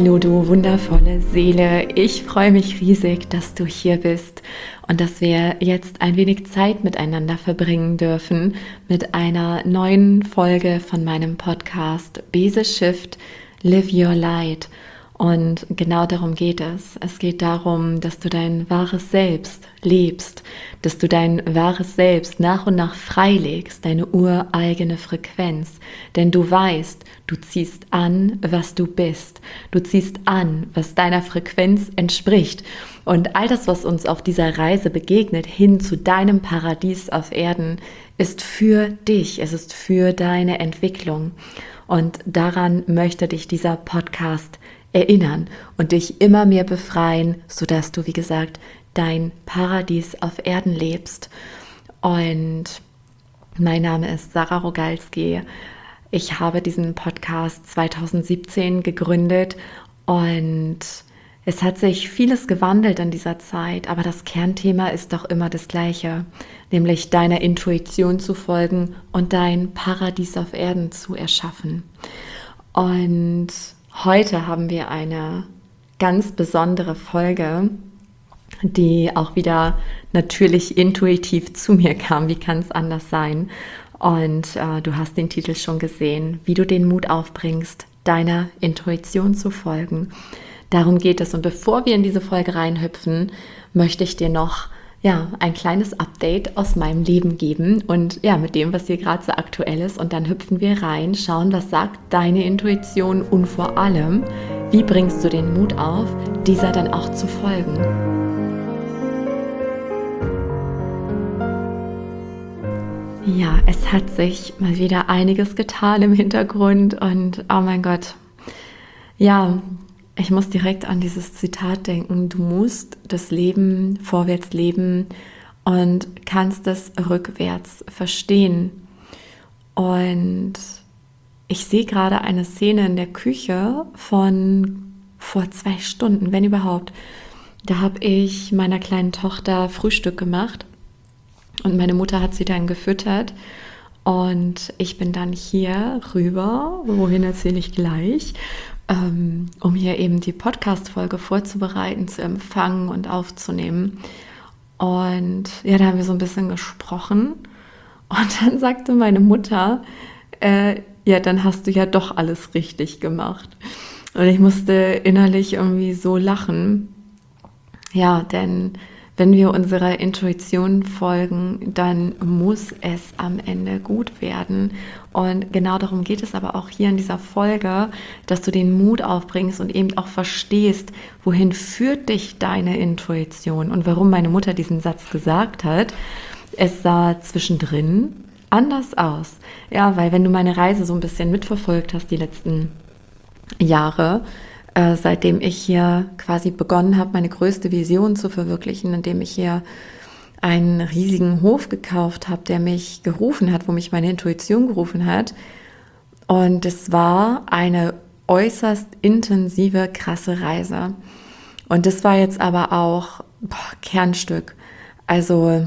Hallo du wundervolle Seele, ich freue mich riesig, dass du hier bist und dass wir jetzt ein wenig Zeit miteinander verbringen dürfen mit einer neuen Folge von meinem Podcast Bese Shift, Live Your Light. Und genau darum geht es. Es geht darum, dass du dein wahres Selbst lebst, dass du dein wahres Selbst nach und nach freilegst, deine ureigene Frequenz. Denn du weißt, du ziehst an, was du bist. Du ziehst an, was deiner Frequenz entspricht. Und all das, was uns auf dieser Reise begegnet, hin zu deinem Paradies auf Erden, ist für dich. Es ist für deine Entwicklung. Und daran möchte dich dieser Podcast erinnern und dich immer mehr befreien, sodass du, wie gesagt, dein Paradies auf Erden lebst. Und mein Name ist Sarah Rogalski. Ich habe diesen Podcast 2017 gegründet und es hat sich vieles gewandelt in dieser Zeit, aber das Kernthema ist doch immer das gleiche, nämlich deiner Intuition zu folgen und dein Paradies auf Erden zu erschaffen. Und heute haben wir eine ganz besondere Folge, die auch wieder natürlich intuitiv zu mir kam. Wie kann es anders sein? Und du hast den Titel schon gesehen, wie du den Mut aufbringst, deiner Intuition zu folgen. Darum geht es. Und bevor wir in diese Folge reinhüpfen, möchte ich dir noch ein kleines Update aus meinem Leben geben und mit dem, was hier gerade so aktuell ist. Und dann hüpfen wir rein, schauen, was sagt deine Intuition und vor allem, wie bringst du den Mut auf, dieser dann auch zu folgen. Ja, es hat sich mal wieder einiges getan im Hintergrund und oh mein Gott, ich muss direkt an dieses Zitat denken, du musst das Leben vorwärts leben und kannst es rückwärts verstehen. Und ich sehe gerade eine Szene in der Küche von vor 2 Stunden, wenn überhaupt. Da habe ich meiner kleinen Tochter Frühstück gemacht und meine Mutter hat sie dann gefüttert. Und ich bin dann hier rüber, wohin erzähle ich gleich, um hier eben die Podcast-Folge vorzubereiten, zu empfangen und aufzunehmen. Und da haben wir so ein bisschen gesprochen. Und dann sagte meine Mutter, dann hast du ja doch alles richtig gemacht. Und ich musste innerlich irgendwie so lachen. Ja, denn wenn wir unserer Intuition folgen, dann muss es am Ende gut werden. Und genau darum geht es aber auch hier in dieser Folge, dass du den Mut aufbringst und eben auch verstehst, wohin führt dich deine Intuition und warum meine Mutter diesen Satz gesagt hat. Es sah zwischendrin anders aus. Ja, weil wenn du meine Reise so ein bisschen mitverfolgt hast die letzten Jahre, seitdem ich hier quasi begonnen habe, meine größte Vision zu verwirklichen, indem ich hier einen riesigen Hof gekauft habe, der mich gerufen hat, wo mich meine Intuition gerufen hat. Und es war eine äußerst intensive, krasse Reise. Und das war jetzt aber auch Kernstück. Also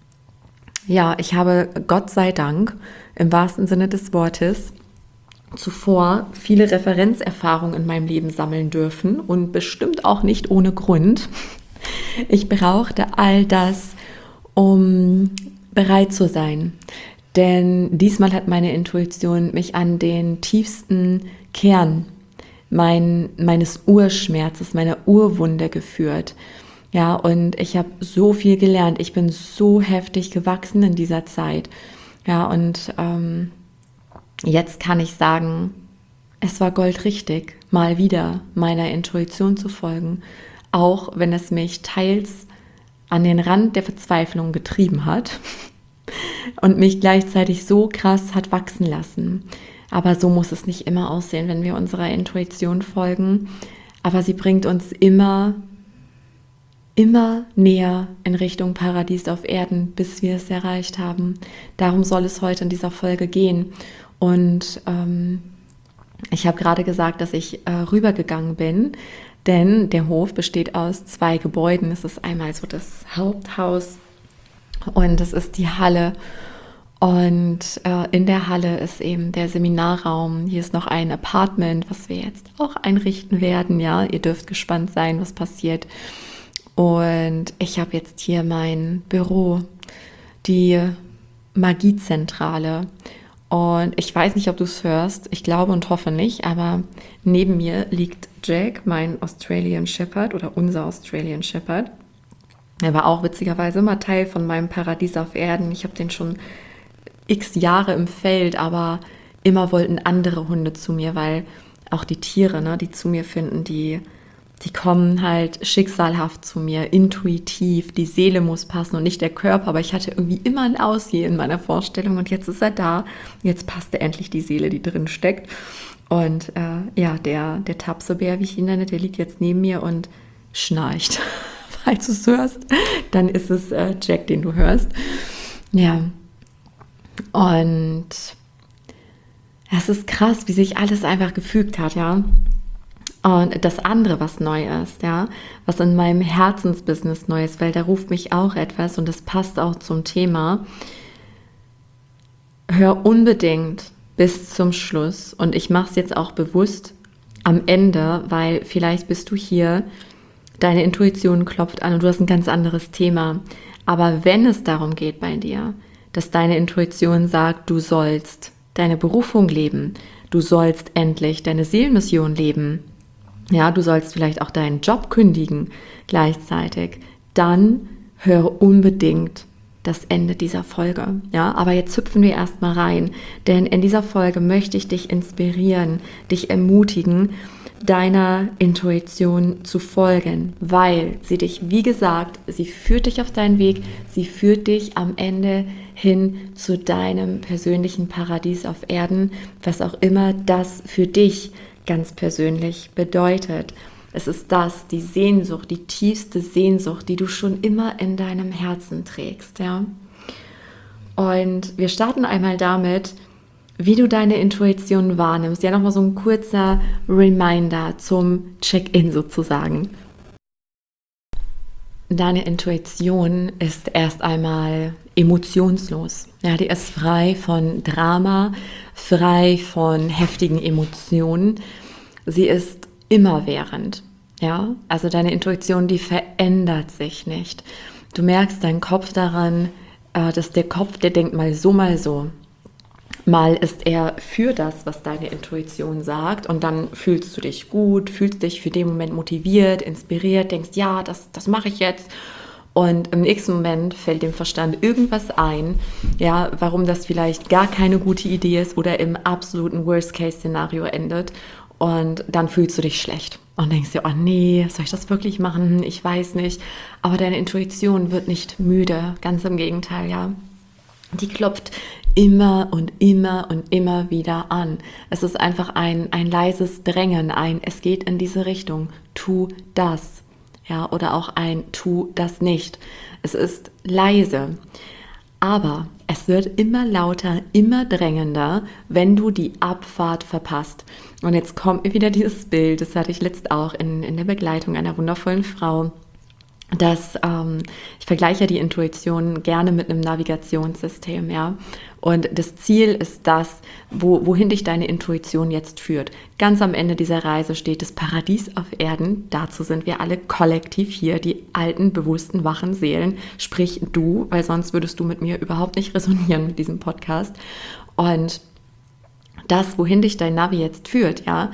ich habe Gott sei Dank im wahrsten Sinne des Wortes zuvor viele Referenzerfahrungen in meinem Leben sammeln dürfen und bestimmt auch nicht ohne Grund. Ich brauchte all das, um bereit zu sein. Denn diesmal hat meine Intuition mich an den tiefsten Kern meines Urschmerzes, meiner Urwunde geführt. Ja, und ich habe so viel gelernt. Ich bin so heftig gewachsen in dieser Zeit. Ja, und jetzt kann ich sagen, es war goldrichtig, mal wieder meiner Intuition zu folgen, auch wenn es mich teils an den Rand der Verzweiflung getrieben hat und mich gleichzeitig so krass hat wachsen lassen. Aber so muss es nicht immer aussehen, wenn wir unserer Intuition folgen. Aber sie bringt uns immer näher in Richtung Paradies auf Erden, bis wir es erreicht haben. Darum soll es heute in dieser Folge gehen. Und ich habe gerade gesagt, dass ich rübergegangen bin, denn der Hof besteht aus 2 Gebäuden. Es ist einmal so das Haupthaus und es ist die Halle. Und in der Halle ist eben der Seminarraum. Hier ist noch ein Apartment, was wir jetzt auch einrichten werden. Ja, ihr dürft gespannt sein, was passiert. Und ich habe jetzt hier mein Büro, die Magiezentrale. Und ich weiß nicht, ob du es hörst. Ich glaube und hoffe nicht. Aber neben mir liegt Jack, mein Australian Shepherd oder unser Australian Shepherd. Er war auch witzigerweise immer Teil von meinem Paradies auf Erden. Ich habe den schon x Jahre im Feld, aber immer wollten andere Hunde zu mir, weil auch die Tiere, ne, die zu mir finden, die kommen halt schicksalhaft zu mir, intuitiv, die Seele muss passen und nicht der Körper, aber ich hatte irgendwie immer ein Aussie in meiner Vorstellung und jetzt ist er da, jetzt passte endlich die Seele, die drin steckt und ja, der Tapsebär, wie ich ihn nenne, der liegt jetzt neben mir und schnarcht, falls du es hörst, dann ist es Jack, den du hörst, ja. Und es ist krass, wie sich alles einfach gefügt hat, ja. Und das andere, was neu ist, ja, was in meinem Herzensbusiness neu ist, weil da ruft mich auch etwas und das passt auch zum Thema. Hör unbedingt bis zum Schluss und ich mache es jetzt auch bewusst am Ende, weil vielleicht bist du hier, deine Intuition klopft an und du hast ein ganz anderes Thema. Aber wenn es darum geht bei dir, dass deine Intuition sagt, du sollst deine Berufung leben, du sollst endlich deine Seelenmission leben, ja, du sollst vielleicht auch deinen Job kündigen gleichzeitig, dann hör unbedingt das Ende dieser Folge. Ja, aber jetzt hüpfen wir erstmal rein, denn in dieser Folge möchte ich dich inspirieren, dich ermutigen, deiner Intuition zu folgen, weil sie dich, wie gesagt, sie führt dich auf deinen Weg, sie führt dich am Ende hin zu deinem persönlichen Paradies auf Erden, was auch immer das für dich ganz persönlich bedeutet. Es ist das, die Sehnsucht, die tiefste Sehnsucht, die du schon immer in deinem Herzen trägst, ja. Und wir starten einmal damit, wie du deine Intuition wahrnimmst. Ja, nochmal so ein kurzer Reminder zum Check-in sozusagen. Deine Intuition ist erst einmal emotionslos. Ja, die ist frei von Drama, frei von heftigen Emotionen. Sie ist immerwährend. Ja, also deine Intuition, die verändert sich nicht. Du merkst deinen Kopf daran, dass der Kopf, der denkt mal so, mal so. Mal ist er für das, was deine Intuition sagt und dann fühlst du dich gut, fühlst dich für den Moment motiviert, inspiriert, denkst, ja, das mache ich jetzt. Und im nächsten Moment fällt dem Verstand irgendwas ein, ja, warum das vielleicht gar keine gute Idee ist oder im absoluten Worst-Case-Szenario endet. Und dann fühlst du dich schlecht und denkst dir, oh nee, soll ich das wirklich machen? Ich weiß nicht. Aber deine Intuition wird nicht müde, ganz im Gegenteil, ja. Die klopft immer und immer und immer wieder an. Es ist einfach ein leises Drängen, es geht in diese Richtung, tu das, ja, oder auch ein tu das nicht. Es ist leise, aber es wird immer lauter, immer drängender, wenn du die Abfahrt verpasst. Und jetzt kommt mir wieder dieses Bild, das hatte ich letzt auch in der Begleitung einer wundervollen Frau, dass ich vergleiche die Intuition gerne mit einem Navigationssystem, ja. Und das Ziel ist das, wohin dich deine Intuition jetzt führt. Ganz am Ende dieser Reise steht das Paradies auf Erden. Dazu sind wir alle kollektiv hier, die alten, bewussten, wachen Seelen. Sprich du, weil sonst würdest du mit mir überhaupt nicht resonieren mit diesem Podcast. Und das, wohin dich dein Navi jetzt führt, ja,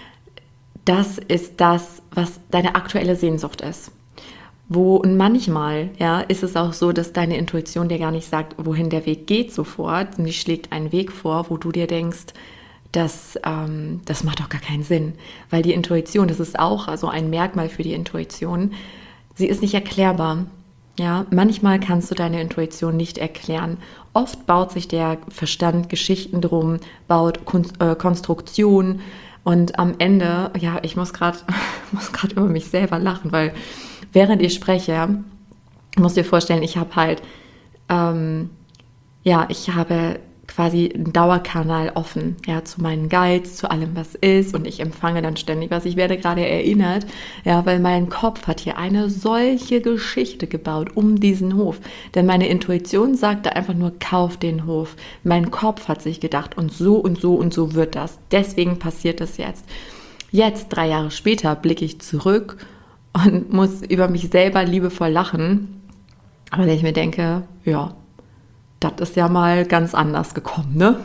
das ist das, was deine aktuelle Sehnsucht ist. Und manchmal, ja, ist es auch so, dass deine Intuition dir gar nicht sagt, wohin der Weg geht sofort. Und die schlägt einen Weg vor, wo du dir denkst, das macht doch gar keinen Sinn. Weil die Intuition, das ist auch also ein Merkmal für die Intuition, sie ist nicht erklärbar. Ja, manchmal kannst du deine Intuition nicht erklären. Oft baut sich der Verstand Geschichten drum, baut Konstruktionen und am Ende, ja, ich muss gerade über mich selber lachen, weil während ich spreche, musst du dir vorstellen, ich habe halt, ich habe quasi ein Dauerkanal offen, ja, zu meinen Guides, zu allem, was ist, und ich empfange dann ständig was. Ich werde gerade erinnert, ja, weil mein Kopf hat hier eine solche Geschichte gebaut um diesen Hof, denn meine Intuition sagte einfach nur, kauf den Hof. Mein Kopf hat sich gedacht, und so und so und so wird das. Deswegen passiert das jetzt. Jetzt, 3 Jahre später, blicke ich zurück und muss über mich selber liebevoll lachen, aber wenn ich mir denke, ja, das ist ja mal ganz anders gekommen, ne?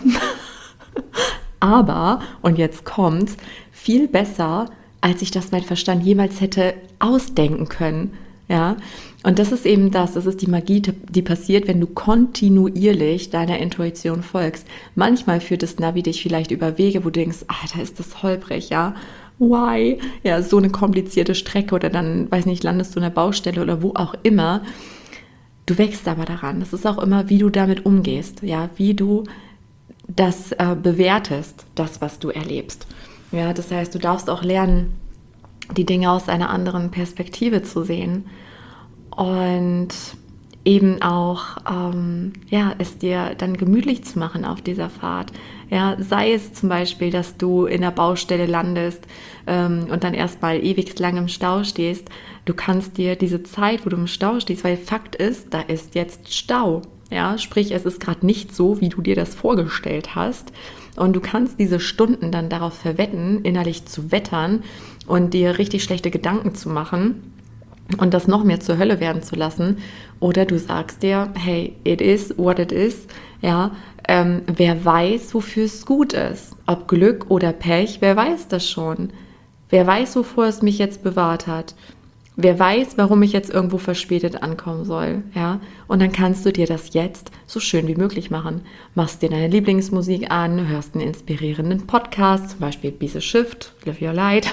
Aber, und jetzt kommt's, viel besser, als ich das mein Verstand jemals hätte ausdenken können, ja? Und das ist eben das ist die Magie, die passiert, wenn du kontinuierlich deiner Intuition folgst. Manchmal führt das Navi dich vielleicht über Wege, wo du denkst, Alter, ist das holprig, ja? Why? Ja, so eine komplizierte Strecke, oder dann, weiß nicht, landest du in der Baustelle oder wo auch immer. Du wächst aber daran. Das ist auch immer, wie du damit umgehst, ja, wie du das bewertest, das, was du erlebst. Ja, das heißt, du darfst auch lernen, die Dinge aus einer anderen Perspektive zu sehen und eben auch es dir dann gemütlich zu machen auf dieser Fahrt. Ja, sei es zum Beispiel, dass du in der Baustelle landest und dann erstmal ewig lang im Stau stehst. Du kannst dir diese Zeit, wo du im Stau stehst, weil Fakt ist, da ist jetzt Stau. Ja, sprich, es ist gerade nicht so, wie du dir das vorgestellt hast. Und du kannst diese Stunden dann darauf verwetten, innerlich zu wettern und dir richtig schlechte Gedanken zu machen und das noch mehr zur Hölle werden zu lassen. Oder du sagst dir, hey, it is what it is. Ja, wer weiß, wofür es gut ist. Ob Glück oder Pech, wer weiß das schon. Wer weiß, wovor es mich jetzt bewahrt hat. Wer weiß, warum ich jetzt irgendwo verspätet ankommen soll, ja? Und dann kannst du dir das jetzt so schön wie möglich machen. Machst dir deine Lieblingsmusik an, hörst einen inspirierenden Podcast, zum Beispiel Be the Shift, Live Your Light.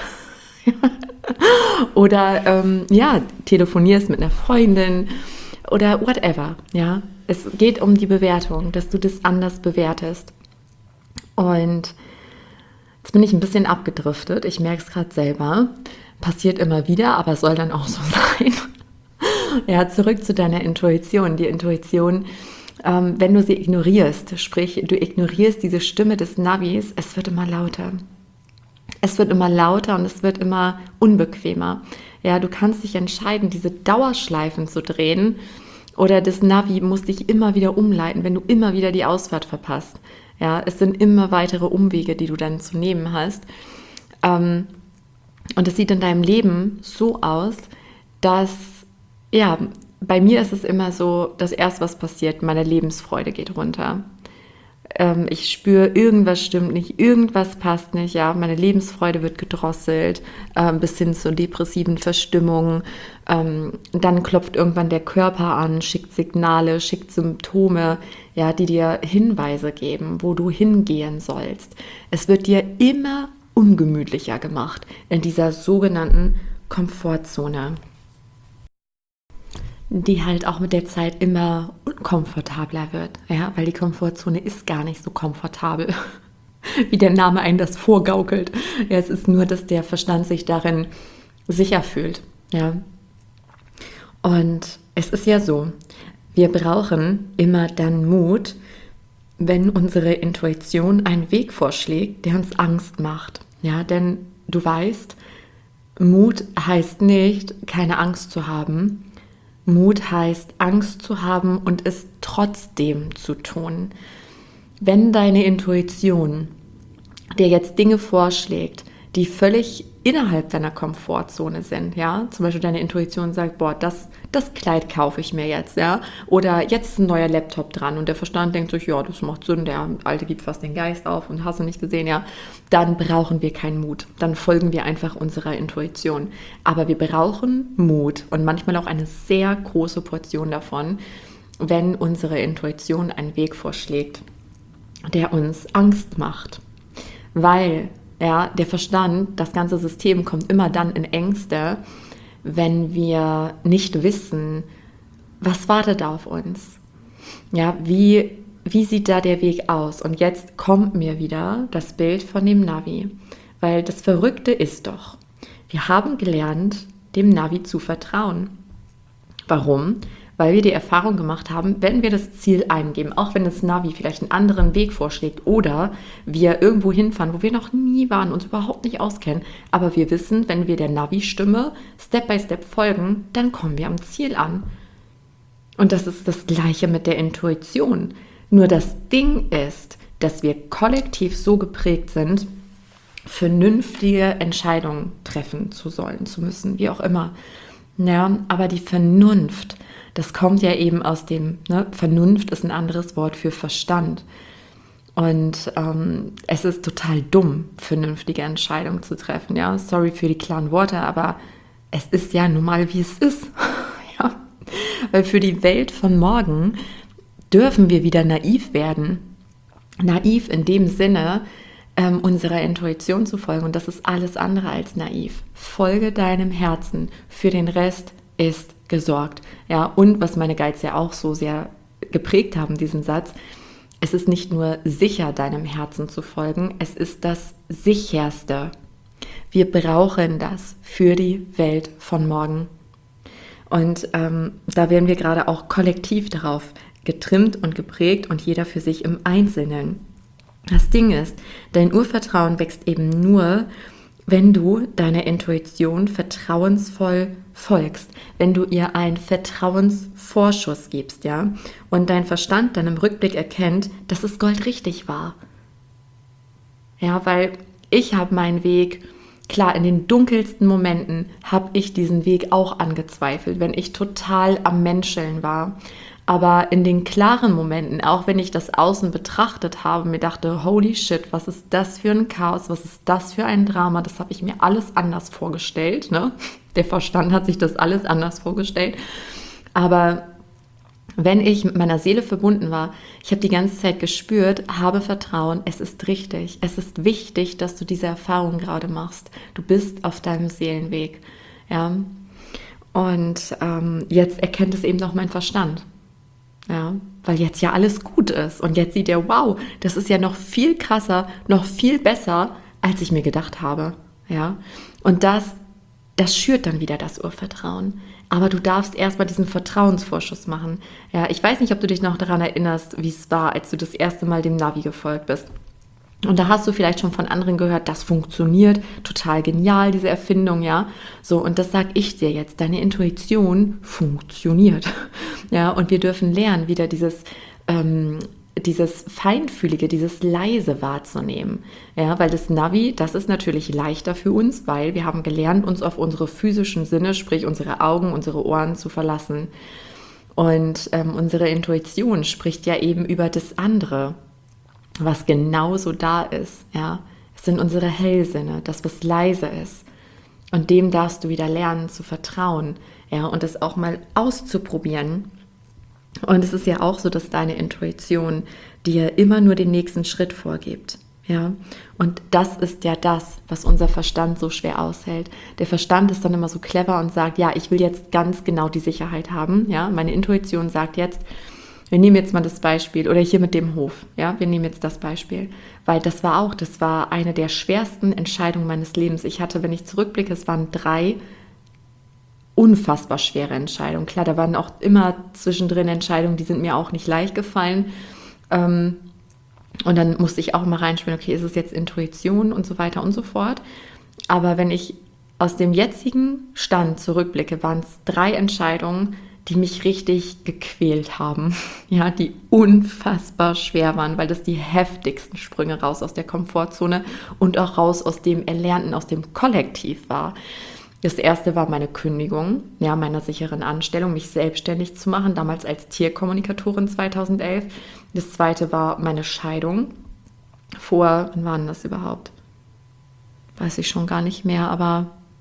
Oder telefonierst mit einer Freundin oder whatever, ja? Es geht um die Bewertung, dass du das anders bewertest. Und jetzt bin ich ein bisschen abgedriftet, ich merke es gerade selber. Passiert immer wieder, aber soll dann auch so sein. Ja, zurück zu deiner Intuition. Die Intuition, wenn du sie ignorierst, sprich, du ignorierst diese Stimme des Navis, es wird immer lauter. Es wird immer lauter und es wird immer unbequemer. Ja, du kannst dich entscheiden, diese Dauerschleifen zu drehen, oder das Navi muss dich immer wieder umleiten, wenn du immer wieder die Ausfahrt verpasst. Ja, es sind immer weitere Umwege, die du dann zu nehmen hast. Und es sieht in deinem Leben so aus, dass, ja, bei mir ist es immer so, das Erste, was passiert, meine Lebensfreude geht runter. Ich spüre, irgendwas stimmt nicht, irgendwas passt nicht, ja, meine Lebensfreude wird gedrosselt, bis hin zur depressiven Verstimmung. Dann klopft irgendwann der Körper an, schickt Signale, schickt Symptome, ja, die dir Hinweise geben, wo du hingehen sollst. Es wird dir immer ungemütlicher gemacht in dieser sogenannten Komfortzone, die halt auch mit der Zeit immer unkomfortabler wird, ja, weil die Komfortzone ist gar nicht so komfortabel, wie der Name einen das vorgaukelt. Ja, es ist nur, dass der Verstand sich darin sicher fühlt, ja. Und es ist ja so, wir brauchen immer dann Mut, wenn unsere Intuition einen Weg vorschlägt, der uns Angst macht. Ja, denn du weißt, Mut heißt nicht, keine Angst zu haben. Mut heißt, Angst zu haben und es trotzdem zu tun. Wenn deine Intuition dir jetzt Dinge vorschlägt, die völlig innerhalb deiner Komfortzone sind, ja, zum Beispiel deine Intuition sagt, boah, das Kleid kaufe ich mir jetzt, ja, oder jetzt ist ein neuer Laptop dran und der Verstand denkt sich, ja, das macht Sinn, der Alte gibt fast den Geist auf und hast du nicht gesehen, ja, dann brauchen wir keinen Mut, dann folgen wir einfach unserer Intuition, aber wir brauchen Mut und manchmal auch eine sehr große Portion davon, wenn unsere Intuition einen Weg vorschlägt, der uns Angst macht, weil ja, der Verstand, das ganze System kommt immer dann in Ängste, wenn wir nicht wissen, was wartet auf uns. Ja, wie sieht da der Weg aus? Und jetzt kommt mir wieder das Bild von dem Navi, weil das Verrückte ist doch, wir haben gelernt, dem Navi zu vertrauen. Warum? weil wir die Erfahrung gemacht haben, wenn wir das Ziel eingeben, auch wenn das Navi vielleicht einen anderen Weg vorschlägt oder wir irgendwo hinfahren, wo wir noch nie waren, uns überhaupt nicht auskennen, aber wir wissen, wenn wir der Navi-Stimme Step by Step folgen, dann kommen wir am Ziel an. Und das ist das Gleiche mit der Intuition. Nur das Ding ist, dass wir kollektiv so geprägt sind, vernünftige Entscheidungen treffen zu sollen, zu müssen, wie auch immer. Ja, aber die Vernunft, das kommt ja eben aus dem, Vernunft ist ein anderes Wort für Verstand. Und es ist total dumm, vernünftige Entscheidungen zu treffen. Ja, sorry für die klaren Worte, aber es ist ja nun mal, wie es ist. Ja, weil für die Welt von morgen dürfen wir wieder naiv werden. Naiv in dem Sinne, unserer Intuition zu folgen. Und das ist alles andere als naiv. Folge deinem Herzen. Für den Rest ist gesorgt. Ja, und was meine Guides ja auch so sehr geprägt haben, diesen Satz, es ist nicht nur sicher, deinem Herzen zu folgen, es ist das Sicherste. Wir brauchen das für die Welt von morgen. Und da werden wir gerade auch kollektiv darauf getrimmt und geprägt und jeder für sich im Einzelnen. Das Ding ist, dein Urvertrauen wächst eben nur, wenn du deiner Intuition vertrauensvoll folgst, wenn du ihr einen Vertrauensvorschuss gibst, ja, und dein Verstand dann im Rückblick erkennt, dass es goldrichtig war. Ja, weil ich habe meinen Weg, klar, in den dunkelsten Momenten habe ich diesen Weg auch angezweifelt, wenn ich total am Menscheln war. Aber in den klaren Momenten, auch wenn ich das Außen betrachtet habe, mir dachte, holy shit, was ist das für ein Chaos, was ist das für ein Drama, das habe ich mir alles anders vorgestellt. Ne? Der Verstand hat sich das alles anders vorgestellt. Aber wenn ich mit meiner Seele verbunden war, ich habe die ganze Zeit gespürt, habe Vertrauen, es ist richtig, es ist wichtig, dass du diese Erfahrung gerade machst. Du bist auf deinem Seelenweg. Ja? Und jetzt erkennt es eben auch mein Verstand. Ja, weil jetzt ja alles gut ist und jetzt sieht er, wow, das ist ja noch viel krasser, noch viel besser, als ich mir gedacht habe. Ja, und das schürt dann wieder das Urvertrauen. Aber du darfst erstmal diesen Vertrauensvorschuss machen. Ja, ich weiß nicht, ob du dich noch daran erinnerst, wie es war, als du das erste Mal dem Navi gefolgt bist. Und da hast du vielleicht schon von anderen gehört, das funktioniert, total genial, diese Erfindung, ja. So, und das sage ich dir jetzt, deine Intuition funktioniert. Ja, und wir dürfen lernen, wieder dieses Feinfühlige, dieses Leise wahrzunehmen. Ja, weil das Navi, das ist natürlich leichter für uns, weil wir haben gelernt, uns auf unsere physischen Sinne, sprich unsere Augen, unsere Ohren zu verlassen. Und unsere Intuition spricht ja eben über das andere, was genauso da ist, ja. Es sind unsere Hellsinne, das, was leise ist. Und dem darfst du wieder lernen zu vertrauen, ja, und es auch mal auszuprobieren. Und es ist ja auch so, dass deine Intuition dir immer nur den nächsten Schritt vorgibt, ja. Und das ist ja das, was unser Verstand so schwer aushält. Der Verstand ist dann immer so clever und sagt, ja, ich will jetzt ganz genau die Sicherheit haben, ja. Meine Intuition sagt jetzt, wir nehmen jetzt mal das Beispiel, oder hier mit dem Hof, ja, wir nehmen jetzt das Beispiel, weil das war eine der schwersten Entscheidungen meines Lebens. Ich hatte, wenn ich zurückblicke, es waren 3 unfassbar schwere Entscheidungen. Klar, da waren auch immer zwischendrin Entscheidungen, die sind mir auch nicht leicht gefallen. Und dann musste ich auch mal reinspielen, okay, ist es jetzt Intuition und so weiter und so fort. Aber wenn ich aus dem jetzigen Stand zurückblicke, waren es 3 Entscheidungen, die mich richtig gequält haben, ja, die unfassbar schwer waren, weil das die heftigsten Sprünge raus aus der Komfortzone und auch raus aus dem Erlernten, aus dem Kollektiv war. Das erste war meine Kündigung, ja, meiner sicheren Anstellung, mich selbstständig zu machen, damals als Tierkommunikatorin 2011. Das zweite war meine Scheidung. Wann war denn das überhaupt? Weiß ich schon gar nicht mehr, aber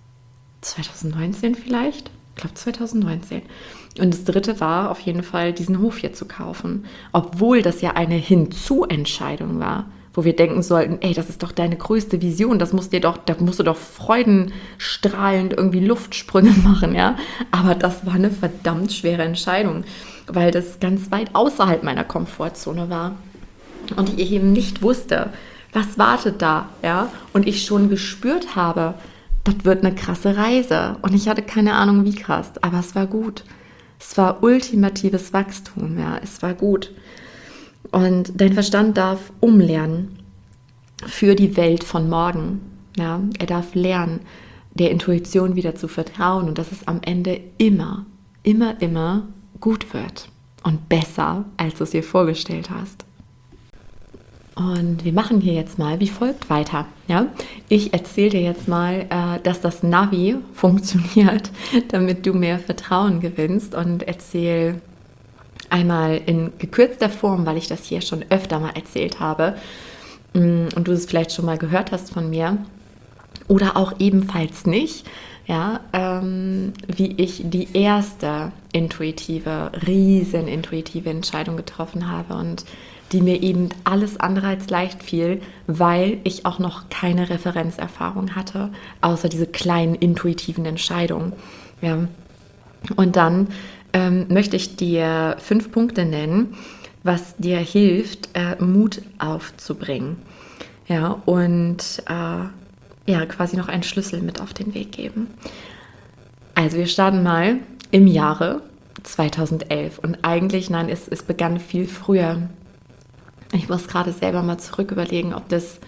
2019 vielleicht? Ich glaube 2019. Und das dritte war auf jeden Fall, diesen Hof hier zu kaufen. Obwohl das ja eine Hinzu-Entscheidung war, wo wir denken sollten, ey, das ist doch deine größte Vision, da musst du doch freudenstrahlend irgendwie Luftsprünge machen, ja. Aber das war eine verdammt schwere Entscheidung, weil das ganz weit außerhalb meiner Komfortzone war. Und ich eben nicht wusste, was wartet da, ja. Und ich schon gespürt habe, das wird eine krasse Reise. Und ich hatte keine Ahnung, wie krass, aber es war gut. Das war ultimatives Wachstum, ja, es war gut. Und dein Verstand darf umlernen für die Welt von morgen. Ja, er darf lernen, der Intuition wieder zu vertrauen und dass es am Ende immer gut wird und besser, als du es dir vorgestellt hast. Und wir machen hier jetzt mal wie folgt weiter. Ja? Ich erzähle dir jetzt mal, dass das Navi funktioniert, damit du mehr Vertrauen gewinnst, und erzähle einmal in gekürzter Form, weil ich das hier schon öfter mal erzählt habe und du es vielleicht schon mal gehört hast von mir oder auch ebenfalls nicht, ja, wie ich die erste riesenintuitive Entscheidung getroffen habe und die mir eben alles andere als leicht fiel, weil ich auch noch keine Referenzerfahrung hatte, außer diese kleinen intuitiven Entscheidungen. Ja. Und dann möchte ich dir 5 Punkte nennen, was dir hilft, Mut aufzubringen. Ja, und quasi noch einen Schlüssel mit auf den Weg geben. Also wir starten mal im Jahre 2011 und eigentlich, nein, es begann viel früher. Ich muss gerade selber mal zurück überlegen, ob das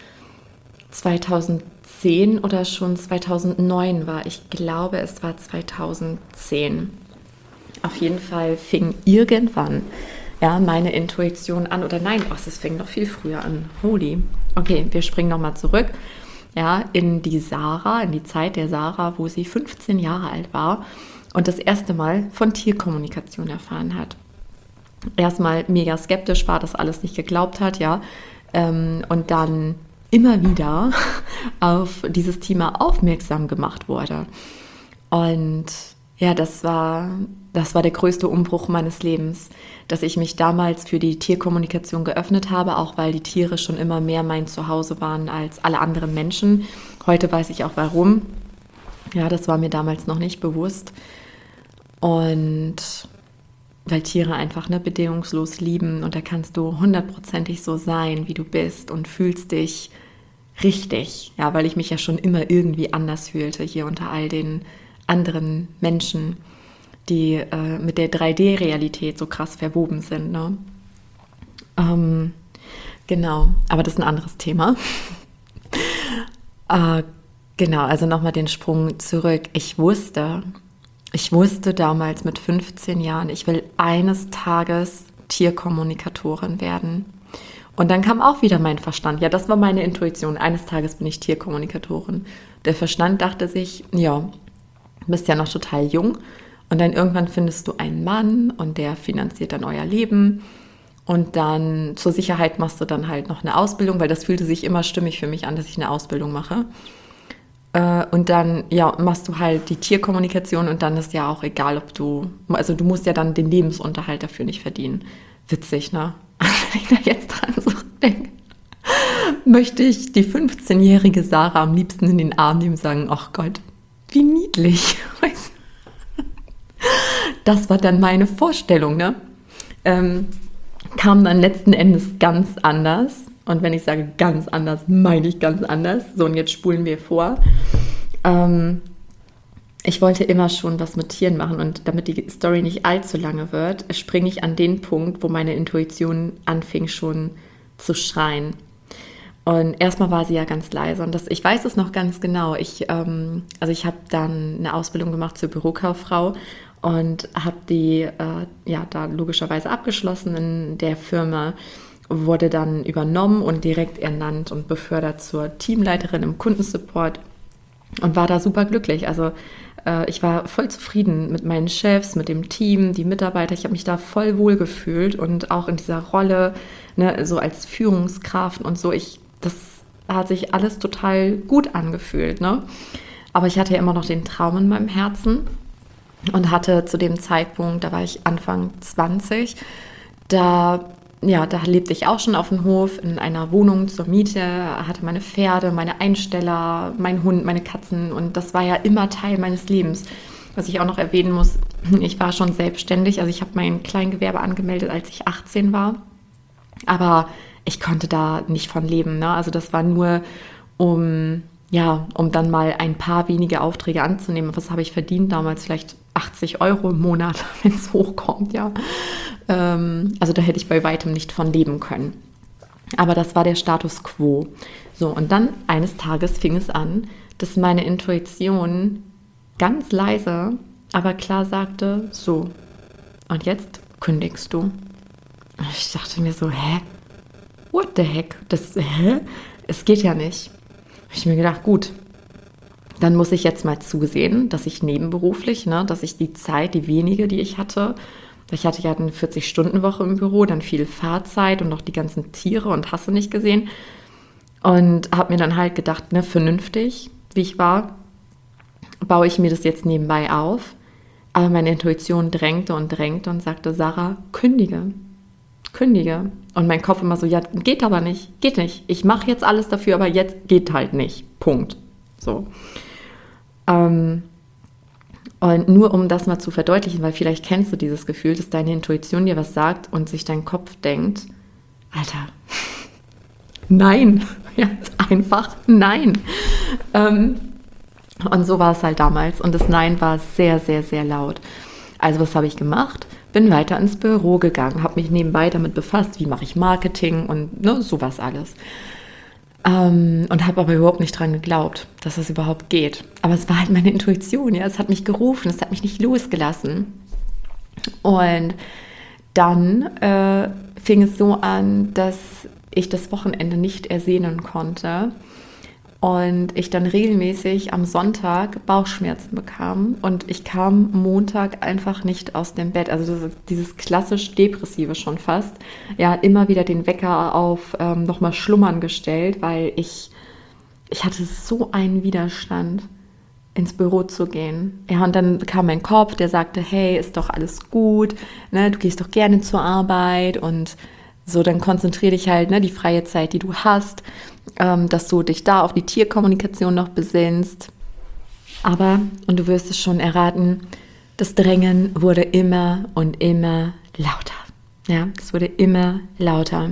2010 oder schon 2009 war. Ich glaube, es war 2010. Auf jeden Fall fing irgendwann meine Intuition an, oder nein, es fing noch viel früher an. Holy. Okay, wir springen nochmal zurück. Ja, in die Zeit der Sarah, wo sie 15 Jahre alt war und das erste Mal von Tierkommunikation erfahren hat. Erstmal mega skeptisch war, das alles nicht geglaubt hat, ja, und dann immer wieder auf dieses Thema aufmerksam gemacht wurde. Und ja, das war der größte Umbruch meines Lebens, dass ich mich damals für die Tierkommunikation geöffnet habe, auch weil die Tiere schon immer mehr mein Zuhause waren als alle anderen Menschen. Heute weiß ich auch warum. Ja, das war mir damals noch nicht bewusst. Und weil Tiere einfach bedingungslos lieben und da kannst du 100%ig so sein, wie du bist und fühlst dich richtig. Ja, weil ich mich ja schon immer irgendwie anders fühlte hier unter all den anderen Menschen, die mit der 3D-Realität so krass verwoben sind. Ne? Genau, aber das ist ein anderes Thema. Genau, also nochmal den Sprung zurück. Ich wusste damals mit 15 Jahren, ich will eines Tages Tierkommunikatorin werden. Und dann kam auch wieder mein Verstand. Ja, das war meine Intuition. Eines Tages bin ich Tierkommunikatorin. Der Verstand dachte sich, ja, du bist ja noch total jung und dann irgendwann findest du einen Mann und der finanziert dann euer Leben und dann zur Sicherheit machst du dann halt noch eine Ausbildung, weil das fühlte sich immer stimmig für mich an, dass ich eine Ausbildung mache. Und dann machst du halt die Tierkommunikation und dann ist ja auch egal, du musst ja dann den Lebensunterhalt dafür nicht verdienen. Witzig, ne? Wenn ich da jetzt dran so denke, möchte ich die 15-jährige Sarah am liebsten in den Arm nehmen und sagen, ach Gott, wie niedlich. Das war dann meine Vorstellung, ne? Kam dann letzten Endes ganz anders. Und wenn ich sage ganz anders, meine ich ganz anders. So, und jetzt spulen wir vor. Ich wollte immer schon was mit Tieren machen und damit die Story nicht allzu lange wird, springe ich an den Punkt, wo meine Intuition anfing schon zu schreien. Und erstmal war sie ja ganz leise und ich weiß es noch ganz genau. Ich habe dann eine Ausbildung gemacht zur Bürokauffrau und habe die da logischerweise abgeschlossen in der Firma, wurde dann übernommen und direkt ernannt und befördert zur Teamleiterin im Kundensupport und war da super glücklich. Also ich war voll zufrieden mit meinen Chefs, mit dem Team, die Mitarbeiter. Ich habe mich da voll wohl gefühlt und auch in dieser Rolle, ne, so als Führungskraft und so. Das hat sich alles total gut angefühlt, ne? Aber ich hatte ja immer noch den Traum in meinem Herzen und hatte zu dem Zeitpunkt, da war ich Anfang 20, da lebte ich auch schon auf dem Hof in einer Wohnung zur Miete, hatte meine Pferde, meine Einsteller, meinen Hund, meine Katzen und das war ja immer Teil meines Lebens. Was ich auch noch erwähnen muss, ich war schon selbstständig, also ich habe mein Kleingewerbe angemeldet, als ich 18 war, aber ich konnte da nicht von leben, ne? Also das war nur, um dann mal ein paar wenige Aufträge anzunehmen. Was habe ich verdient damals? Vielleicht 80 Euro im Monat, wenn es hochkommt, ja. Also da hätte ich bei weitem nicht von leben können. Aber das war der Status quo. So, und dann eines Tages fing es an, dass meine Intuition ganz leise, aber klar sagte, so, und jetzt kündigst du. Und ich dachte mir so, hä? What the heck? Es geht ja nicht. Habe ich mir gedacht, gut, dann muss ich jetzt mal zusehen, dass ich nebenberuflich, dass ich die Zeit, die wenige, die ich hatte ja eine 40-Stunden-Woche im Büro, dann viel Fahrzeit und noch die ganzen Tiere und hast du nicht gesehen. Und habe mir dann halt gedacht, vernünftig, wie ich war, baue ich mir das jetzt nebenbei auf. Aber meine Intuition drängte und sagte, Sarah, kündige. Und mein Kopf immer so, ja, geht aber nicht, geht nicht. Ich mache jetzt alles dafür, aber jetzt geht halt nicht. Punkt. So. Und nur um das mal zu verdeutlichen, weil vielleicht kennst du dieses Gefühl, dass deine Intuition dir was sagt und sich dein Kopf denkt, Alter, nein, ja, einfach nein. Und so war es halt damals und das Nein war sehr, sehr, sehr laut. Also was habe ich gemacht? Bin weiter ins Büro gegangen, habe mich nebenbei damit befasst, wie mache ich Marketing und sowas alles. Und habe aber überhaupt nicht dran geglaubt, dass das überhaupt geht. Aber es war halt meine Intuition, ja, es hat mich gerufen, es hat mich nicht losgelassen. Und dann fing es so an, dass ich das Wochenende nicht ersehnen konnte und ich dann regelmäßig am Sonntag Bauchschmerzen bekam und ich kam Montag einfach nicht aus dem Bett. Also dieses klassisch Depressive schon fast. Ja, immer wieder den Wecker auf nochmal Schlummern gestellt, weil ich hatte so einen Widerstand, ins Büro zu gehen. Ja, und dann kam mein Kopf, der sagte, hey, ist doch alles gut, ne? Du gehst doch gerne zur Arbeit und so, dann konzentriere dich halt, die freie Zeit, die du hast, dass du dich da auf die Tierkommunikation noch besinnst. Aber, und du wirst es schon erraten, das Drängen wurde immer und immer lauter. Ja, es wurde immer lauter.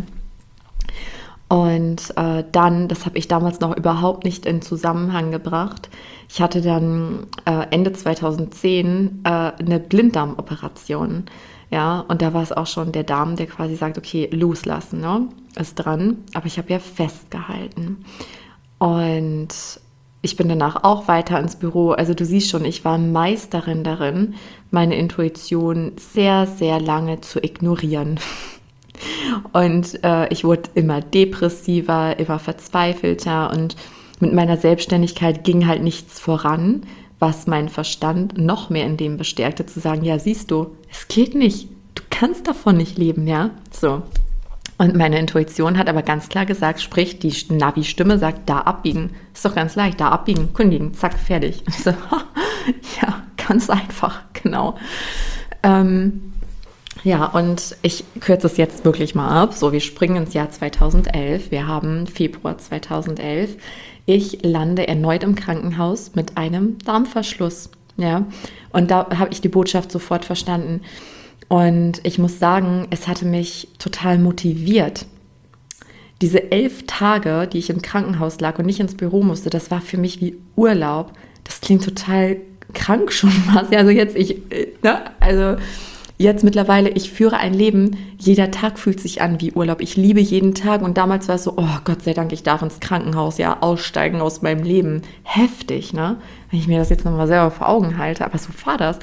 Und dann, das habe ich damals noch überhaupt nicht in Zusammenhang gebracht. Ich hatte dann Ende 2010 eine Blinddarmoperation. Ja, und da war es auch schon der Darm, der quasi sagt, okay, loslassen, ist dran. Aber ich habe ja festgehalten. Und ich bin danach auch weiter ins Büro. Also du siehst schon, ich war Meisterin darin, meine Intuition sehr, sehr lange zu ignorieren. Und ich wurde immer depressiver, immer verzweifelter und mit meiner Selbstständigkeit ging halt nichts voran, was meinen Verstand noch mehr in dem bestärkte, zu sagen, ja, siehst du, es geht nicht, du kannst davon nicht leben, ja, so. Und meine Intuition hat aber ganz klar gesagt, sprich, die Navi-Stimme sagt, da abbiegen, ist doch ganz leicht, da abbiegen, kündigen, zack, fertig. Und ich so, ja, ganz einfach, genau. Ja, und ich kürze es jetzt wirklich mal ab. So, wir springen ins Jahr 2011. Wir haben Februar 2011. Ich lande erneut im Krankenhaus mit einem Darmverschluss. Ja, und da habe ich die Botschaft sofort verstanden. Und ich muss sagen, es hatte mich total motiviert. Diese 11 Tage, die ich im Krankenhaus lag und nicht ins Büro musste, das war für mich wie Urlaub. Das klingt total krank schon was. Also jetzt mittlerweile, ich führe ein Leben, jeder Tag fühlt sich an wie Urlaub. Ich liebe jeden Tag und damals war es so, oh Gott sei Dank, ich darf ins Krankenhaus, ja, aussteigen aus meinem Leben. Heftig, ne? Wenn ich mir das jetzt nochmal selber vor Augen halte, aber so war das.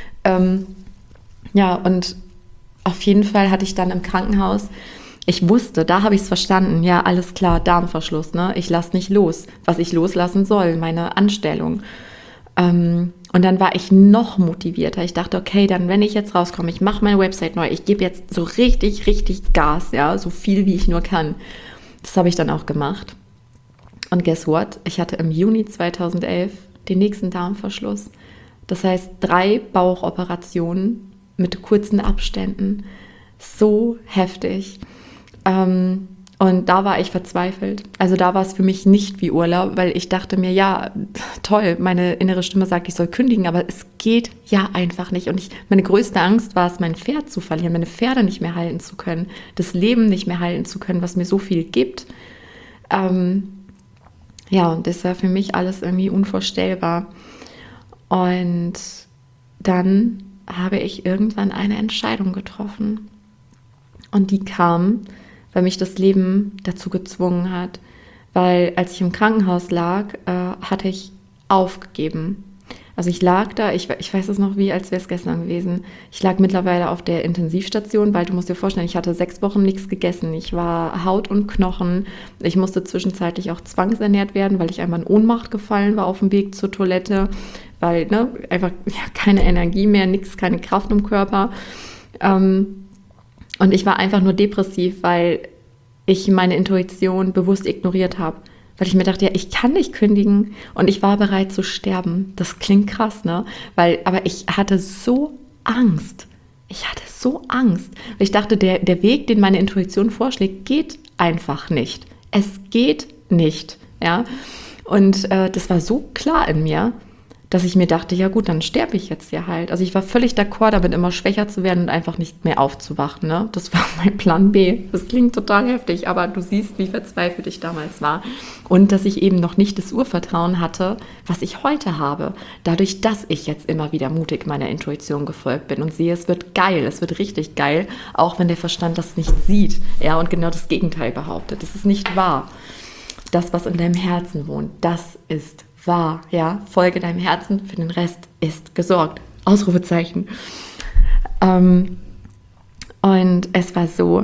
Ja, und auf jeden Fall hatte ich dann im Krankenhaus, ich wusste, da habe ich es verstanden, ja, alles klar, Darmverschluss, ne? Ich lasse nicht los, was ich loslassen soll, meine Anstellung. Und dann war ich noch motivierter. Ich dachte, okay, dann, wenn ich jetzt rauskomme, ich mache meine Website neu, ich gebe jetzt so richtig, richtig Gas, ja, so viel, wie ich nur kann. Das habe ich dann auch gemacht. Und guess what? Ich hatte im Juni 2011 den nächsten Darmverschluss. Das heißt, 3 Bauchoperationen mit kurzen Abständen. So heftig. Und da war ich verzweifelt. Also da war es für mich nicht wie Urlaub, weil ich dachte mir, ja, toll, meine innere Stimme sagt, ich soll kündigen, aber es geht ja einfach nicht. Und meine größte Angst war es, mein Pferd zu verlieren, meine Pferde nicht mehr halten zu können, das Leben nicht mehr halten zu können, was mir so viel gibt. Ja, und das war für mich alles irgendwie unvorstellbar. Und dann habe ich irgendwann eine Entscheidung getroffen. Und die kam, weil mich das Leben dazu gezwungen hat. Weil als ich im Krankenhaus lag, hatte ich aufgegeben. Also ich lag da, ich weiß es noch wie, als wäre es gestern gewesen. Ich lag mittlerweile auf der Intensivstation, weil du musst dir vorstellen, ich hatte 6 Wochen nichts gegessen. Ich war Haut und Knochen. Ich musste zwischenzeitlich auch zwangsernährt werden, weil ich einmal in Ohnmacht gefallen war auf dem Weg zur Toilette. Weil einfach keine Energie mehr, nichts, keine Kraft im Körper. Und ich war einfach nur depressiv, weil ich meine Intuition bewusst ignoriert habe. Weil ich mir dachte, ja, ich kann nicht kündigen. Und ich war bereit zu sterben. Das klingt krass, ne? Aber ich hatte so Angst. Ich hatte so Angst. Ich dachte, der Weg, den meine Intuition vorschlägt, geht einfach nicht. Es geht nicht, ja? Und das war so klar in mir, dass ich mir dachte, ja gut, dann sterbe ich jetzt hier halt. Also ich war völlig d'accord damit, immer schwächer zu werden und einfach nicht mehr aufzuwachen. Ne? Das war mein Plan B. Das klingt total heftig, aber du siehst, wie verzweifelt ich damals war. Und dass ich eben noch nicht das Urvertrauen hatte, was ich heute habe. Dadurch, dass ich jetzt immer wieder mutig meiner Intuition gefolgt bin und sehe, es wird geil, es wird richtig geil, auch wenn der Verstand das nicht sieht, ja, und genau das Gegenteil behauptet. Das ist nicht wahr. Das, was in deinem Herzen wohnt, das ist wahr, ja, folge deinem Herzen, für den Rest ist gesorgt. Ausrufezeichen. Und es war so,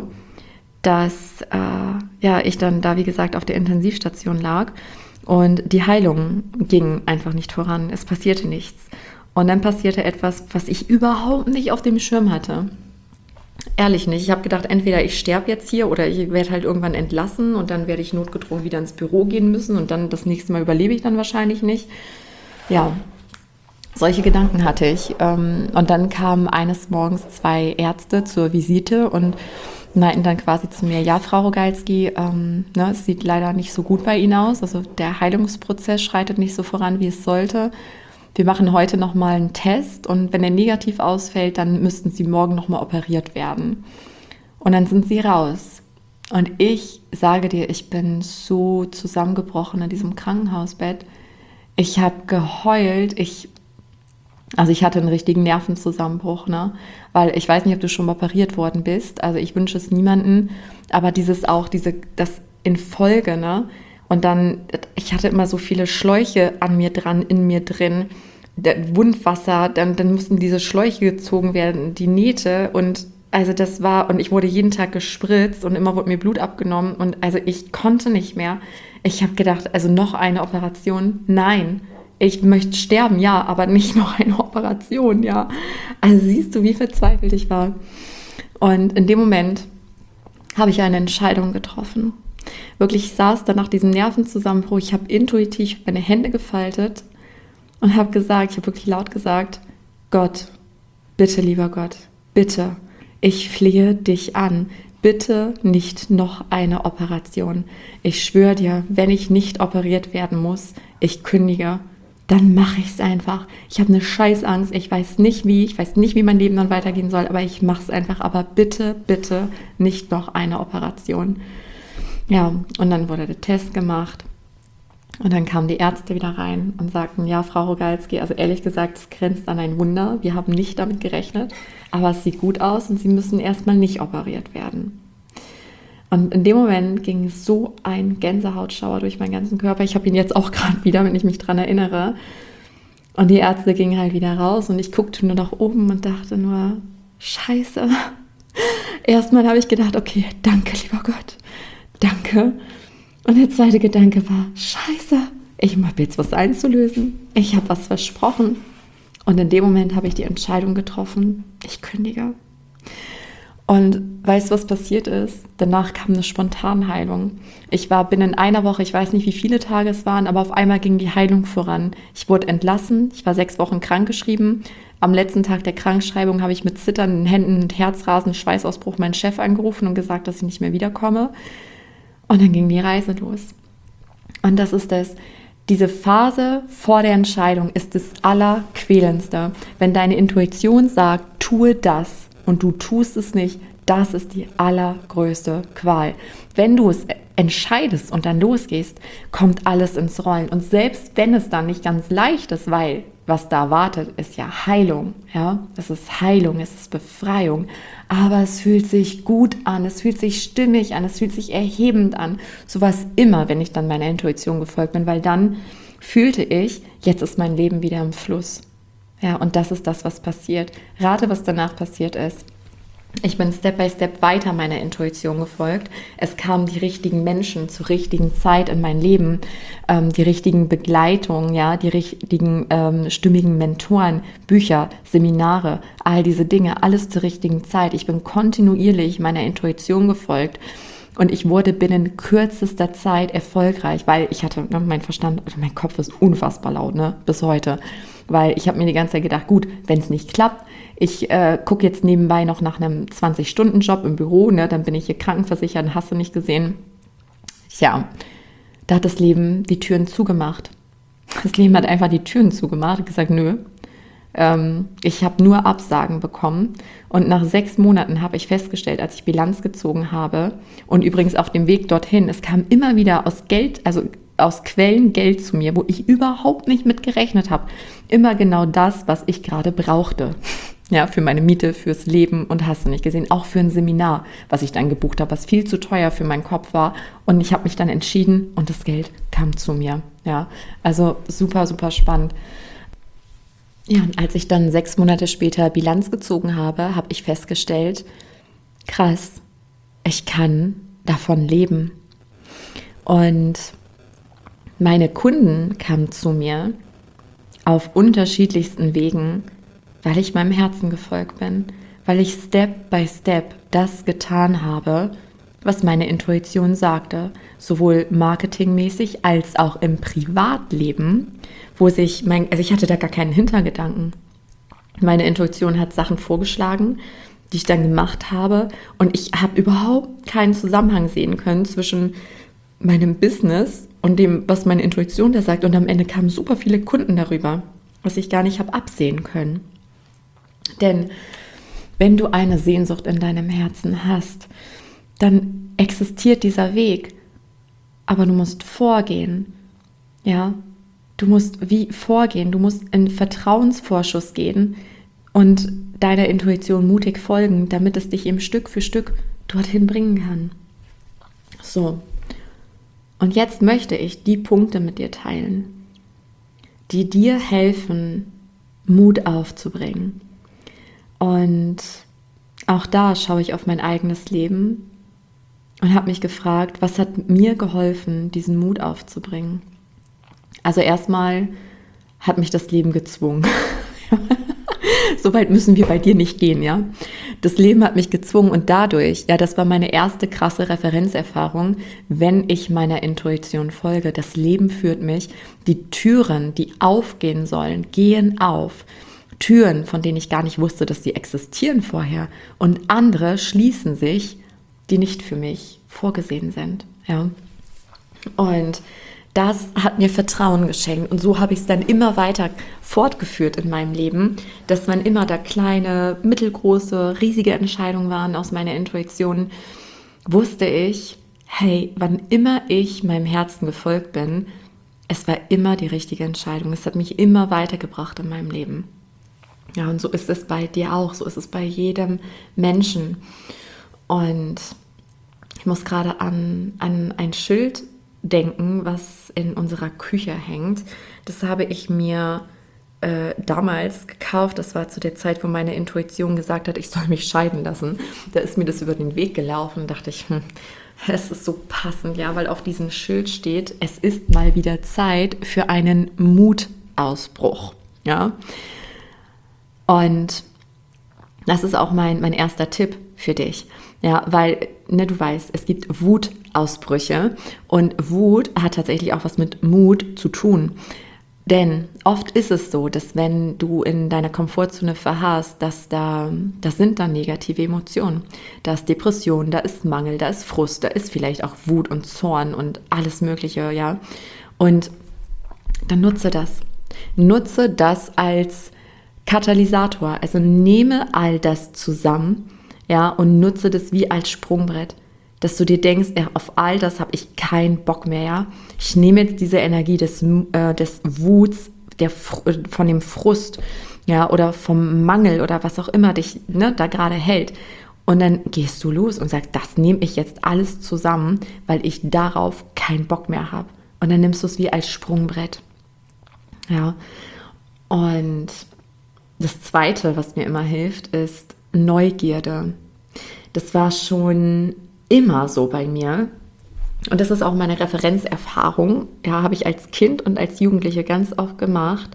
dass ich dann da, wie gesagt, auf der Intensivstation lag und die Heilung ging einfach nicht voran. Es passierte nichts. Und dann passierte etwas, was ich überhaupt nicht auf dem Schirm hatte. Ehrlich nicht. Ich habe gedacht, entweder ich sterbe jetzt hier oder ich werde halt irgendwann entlassen und dann werde ich notgedrungen wieder ins Büro gehen müssen und dann das nächste Mal überlebe ich dann wahrscheinlich nicht. Ja, solche Gedanken hatte ich. Und dann kamen eines Morgens 2 Ärzte zur Visite und meinten dann quasi zu mir, ja, Frau Rogalski, es sieht leider nicht so gut bei Ihnen aus. Also der Heilungsprozess schreitet nicht so voran, wie es sollte. Wir machen heute nochmal einen Test und wenn er negativ ausfällt, dann müssten Sie morgen nochmal operiert werden. Und dann sind Sie raus. Und ich sage dir, ich bin so zusammengebrochen in diesem Krankenhausbett. Ich habe geheult. Ich hatte einen richtigen Nervenzusammenbruch, ne? Weil ich weiß nicht, ob du schon operiert worden bist. Also ich wünsche es niemandem. Aber das in Folge, ne? Und dann, ich hatte immer so viele Schläuche an mir dran, in mir drin, Wundwasser, dann mussten diese Schläuche gezogen werden, die Nähte und also und ich wurde jeden Tag gespritzt und immer wurde mir Blut abgenommen und also ich konnte nicht mehr. Ich habe gedacht, also noch eine Operation? Nein, ich möchte sterben, ja, aber nicht noch eine Operation, ja. Also siehst du, wie verzweifelt ich war. Und in dem Moment habe ich eine Entscheidung getroffen. Wirklich, ich saß da nach diesem Nervenzusammenbruch, ich habe intuitiv meine Hände gefaltet und habe wirklich laut gesagt, Gott, bitte, lieber Gott, bitte, ich flehe dich an, bitte nicht noch eine Operation. Ich schwöre dir, wenn ich nicht operiert werden muss, ich kündige, dann mache ich es einfach. Ich habe eine Scheißangst, ich weiß nicht wie mein Leben dann weitergehen soll, aber ich mache es einfach, aber bitte, bitte nicht noch eine Operation. Ja, und dann wurde der Test gemacht und dann kamen die Ärzte wieder rein und sagten, ja, Frau Rogalski, also ehrlich gesagt, es grenzt an ein Wunder. Wir haben nicht damit gerechnet, aber es sieht gut aus und Sie müssen erstmal nicht operiert werden. Und in dem Moment ging so ein Gänsehautschauer durch meinen ganzen Körper. Ich habe ihn jetzt auch gerade wieder, wenn ich mich dran erinnere. Und die Ärzte gingen halt wieder raus und ich guckte nur nach oben und dachte nur, Scheiße. Erstmal habe ich gedacht, okay, danke, lieber Gott. Danke. Und der zweite Gedanke war, Scheiße, ich habe jetzt was einzulösen. Ich habe was versprochen. Und in dem Moment habe ich die Entscheidung getroffen, ich kündige. Und weißt du, was passiert ist? Danach kam eine Spontanheilung. Ich war binnen einer Woche, ich weiß nicht, wie viele Tage es waren, aber auf einmal ging die Heilung voran. Ich wurde entlassen, ich war 6 Wochen krankgeschrieben. Am letzten Tag der Krankschreibung habe ich mit zitternden Händen und Herzrasen, Schweißausbruch meinen Chef angerufen und gesagt, dass ich nicht mehr wiederkomme. Und dann ging die Reise los. Und das ist diese Phase vor der Entscheidung ist das Allerquälendste. Wenn deine Intuition sagt, tue das und du tust es nicht, das ist die allergrößte Qual. Wenn du es entscheidest und dann losgehst, kommt alles ins Rollen. Und selbst wenn es dann nicht ganz leicht ist, weil was da wartet, ist ja Heilung, ja. Es ist Heilung, es ist Befreiung, aber es fühlt sich gut an, es fühlt sich stimmig an, es fühlt sich erhebend an. So war es immer, wenn ich dann meiner Intuition gefolgt bin, weil dann fühlte ich, jetzt ist mein Leben wieder im Fluss. Ja, und das ist das, was passiert. Rate, was danach passiert ist. Ich bin Step by Step weiter meiner Intuition gefolgt. Es kamen die richtigen Menschen zur richtigen Zeit in mein Leben, die richtigen Begleitungen, ja, die richtigen stimmigen Mentoren, Bücher, Seminare, all diese Dinge, alles zur richtigen Zeit. Ich bin kontinuierlich meiner Intuition gefolgt und ich wurde binnen kürzester Zeit erfolgreich, weil ich hatte, mein Verstand, mein Kopf ist unfassbar laut, bis heute. Weil ich habe mir die ganze Zeit gedacht, gut, wenn es nicht klappt, ich gucke jetzt nebenbei noch nach einem 20-Stunden-Job im Büro, dann bin ich hier krankenversichert und hast du nicht gesehen. Tja, da hat das Leben die Türen zugemacht. Das Leben hat einfach die Türen zugemacht und gesagt, nö. Ich habe nur Absagen bekommen und nach 6 Monaten habe ich festgestellt, als ich Bilanz gezogen habe und übrigens auf dem Weg dorthin, es kam immer wieder aus Quellen Geld zu mir, wo ich überhaupt nicht mit gerechnet habe. Immer genau das, was ich gerade brauchte. Ja, für meine Miete, fürs Leben und hast du nicht gesehen, auch für ein Seminar, was ich dann gebucht habe, was viel zu teuer für meinen Kopf war. Und ich habe mich dann entschieden und das Geld kam zu mir. Ja, also super, super spannend. Ja, und als ich dann 6 Monate später Bilanz gezogen habe, habe ich festgestellt, krass, ich kann davon leben. Und meine Kunden kamen zu mir auf unterschiedlichsten Wegen, weil ich meinem Herzen gefolgt bin, weil ich Step by Step das getan habe, was meine Intuition sagte, sowohl marketingmäßig als auch im Privatleben, ich hatte da gar keinen Hintergedanken. Meine Intuition hat Sachen vorgeschlagen, die ich dann gemacht habe und ich habe überhaupt keinen Zusammenhang sehen können zwischen meinem Business und dem, was meine Intuition da sagt. Und am Ende kamen super viele Kunden darüber, was ich gar nicht habe absehen können. Denn wenn du eine Sehnsucht in deinem Herzen hast, dann existiert dieser Weg. Aber du musst vorgehen. Ja, du musst wie vorgehen. Du musst in Vertrauensvorschuss gehen und deiner Intuition mutig folgen, damit es dich eben Stück für Stück dorthin bringen kann. So. Und jetzt möchte ich die Punkte mit dir teilen, die dir helfen, Mut aufzubringen. Und auch da schaue ich auf mein eigenes Leben und habe mich gefragt, was hat mir geholfen, diesen Mut aufzubringen? Also erstmal hat mich das Leben gezwungen. So weit müssen wir bei dir nicht gehen, ja. Das Leben hat mich gezwungen und dadurch, ja, das war meine erste krasse Referenzerfahrung, wenn ich meiner Intuition folge. Das Leben führt mich, die Türen, die aufgehen sollen, gehen auf. Türen, von denen ich gar nicht wusste, dass sie existieren vorher. Und andere schließen sich, die nicht für mich vorgesehen sind, ja. Und das hat mir Vertrauen geschenkt und so habe ich es dann immer weiter fortgeführt in meinem Leben, dass man immer da kleine, mittelgroße, riesige Entscheidungen waren aus meiner Intuition, wusste ich, hey, wann immer ich meinem Herzen gefolgt bin, es war immer die richtige Entscheidung. Es hat mich immer weitergebracht in meinem Leben. Ja, und so ist es bei dir auch, so ist es bei jedem Menschen. Und ich muss gerade an ein Schild denken, was in unserer Küche hängt. Das habe ich mir damals gekauft. Das war zu der Zeit, wo meine Intuition gesagt hat, ich soll mich scheiden lassen. Da ist mir das über den Weg gelaufen und dachte ich, es ist so passend, ja, weil auf diesem Schild steht, es ist mal wieder Zeit für einen Mutausbruch, ja. Und das ist auch mein erster Tipp für dich. Ja, weil, du weißt, es gibt Wutausbrüche und Wut hat tatsächlich auch was mit Mut zu tun. Denn oft ist es so, dass wenn du in deiner Komfortzone verharrst, das sind dann negative Emotionen. Da ist Depression, da ist Mangel, da ist Frust, da ist vielleicht auch Wut und Zorn und alles Mögliche, ja. Und dann nutze das. Nutze das als Katalysator. Also nehme all das zusammen, ja, und nutze das wie als Sprungbrett, dass du dir denkst, auf all das habe ich keinen Bock mehr, ja. Ich nehme jetzt diese Energie des Wuts von dem Frust, ja, oder vom Mangel oder was auch immer dich da gerade hält. Und dann gehst du los und sagst, das nehme ich jetzt alles zusammen, weil ich darauf keinen Bock mehr habe. Und dann nimmst du es wie als Sprungbrett. Ja. Und das Zweite, was mir immer hilft, ist Neugierde. Das war schon immer so bei mir. Und das ist auch meine Referenzerfahrung. Ja, habe ich als Kind und als Jugendliche ganz oft gemacht.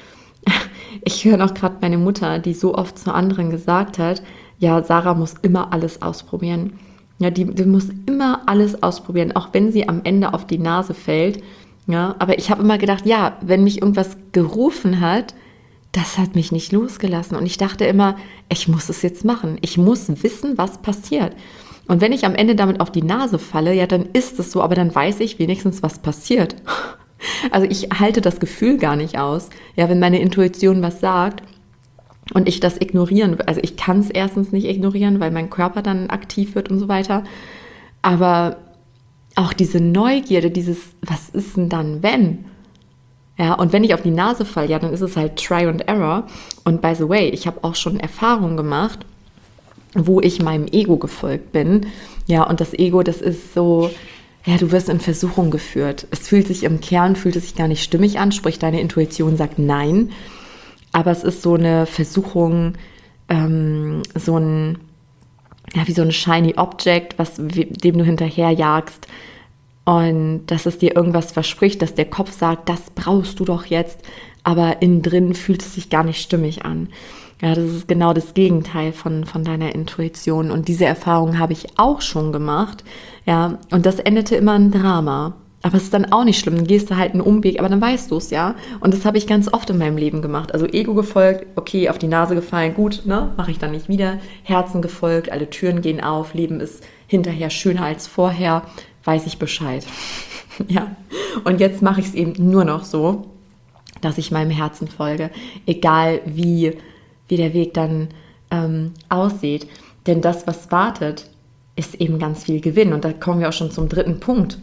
Ich höre noch gerade meine Mutter, die so oft zu anderen gesagt hat, ja, Sarah muss immer alles ausprobieren. Ja, die muss immer alles ausprobieren, auch wenn sie am Ende auf die Nase fällt. Ja, aber ich habe immer gedacht, ja, wenn mich irgendwas gerufen hat, das hat mich nicht losgelassen. Und ich dachte immer, ich muss es jetzt machen. Ich muss wissen, was passiert. Und wenn ich am Ende damit auf die Nase falle, ja, dann ist es so, aber dann weiß ich wenigstens, was passiert. Also ich halte das Gefühl gar nicht aus. Ja, wenn meine Intuition was sagt und ich das ignorieren, also ich kann es erstens nicht ignorieren, weil mein Körper dann aktiv wird und so weiter. Aber auch diese Neugierde, was ist denn dann, wenn? Ja, und wenn ich auf die Nase falle, ja, dann ist es halt Try and Error. Und by the way, ich habe auch schon Erfahrungen gemacht, wo ich meinem Ego gefolgt bin. Ja, und das Ego, das ist so, ja, du wirst in Versuchung geführt. Fühlt es sich gar nicht stimmig an, sprich deine Intuition sagt nein. Aber es ist so eine Versuchung, wie so ein shiny Object, dem du hinterherjagst. Und dass es dir irgendwas verspricht, dass der Kopf sagt, das brauchst du doch jetzt, aber innen drin fühlt es sich gar nicht stimmig an. Ja, das ist genau das Gegenteil von deiner Intuition. Und diese Erfahrung habe ich auch schon gemacht. Ja, und das endete immer in Drama. Aber es ist dann auch nicht schlimm, dann gehst du halt einen Umweg, aber dann weißt du es, ja. Und das habe ich ganz oft in meinem Leben gemacht. Also Ego gefolgt, okay, auf die Nase gefallen, gut, ne, mache ich dann nicht wieder. Herzen gefolgt, alle Türen gehen auf, Leben ist hinterher schöner als vorher, weiß ich Bescheid. Ja, und jetzt mache ich es eben nur noch so, dass ich meinem Herzen folge, egal wie der Weg dann aussieht. Denn das, was wartet, ist eben ganz viel Gewinn. Und da kommen wir auch schon zum dritten Punkt.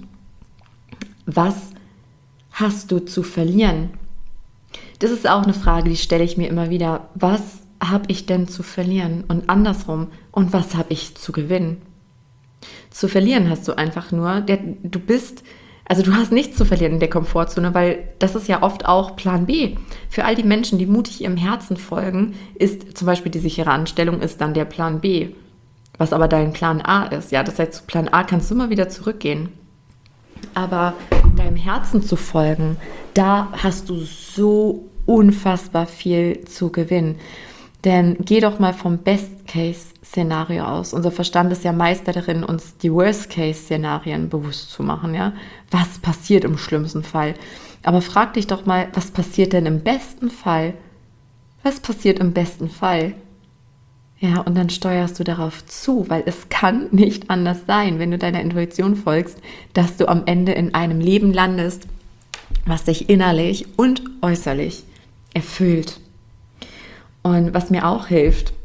Was hast du zu verlieren? Das ist auch eine Frage, die stelle ich mir immer wieder. Was habe ich denn zu verlieren? Und andersrum, und was habe ich zu gewinnen? Zu verlieren hast du einfach nur, du hast nichts zu verlieren in der Komfortzone, weil das ist ja oft auch Plan B. Für all die Menschen, die mutig ihrem Herzen folgen, ist zum Beispiel die sichere Anstellung ist dann der Plan B, was aber dein Plan A ist. Ja, das heißt, zu Plan A kannst du immer wieder zurückgehen. Aber deinem Herzen zu folgen, da hast du so unfassbar viel zu gewinnen. Denn geh doch mal vom Best-Case-Szenario aus. Unser Verstand ist ja Meister darin, uns die Worst-Case-Szenarien bewusst zu machen. Ja? Was passiert im schlimmsten Fall? Aber frag dich doch mal, was passiert denn im besten Fall? Was passiert im besten Fall? Ja, und dann steuerst du darauf zu, weil es kann nicht anders sein, wenn du deiner Intuition folgst, dass du am Ende in einem Leben landest, was dich innerlich und äußerlich erfüllt. Und was mir auch hilft,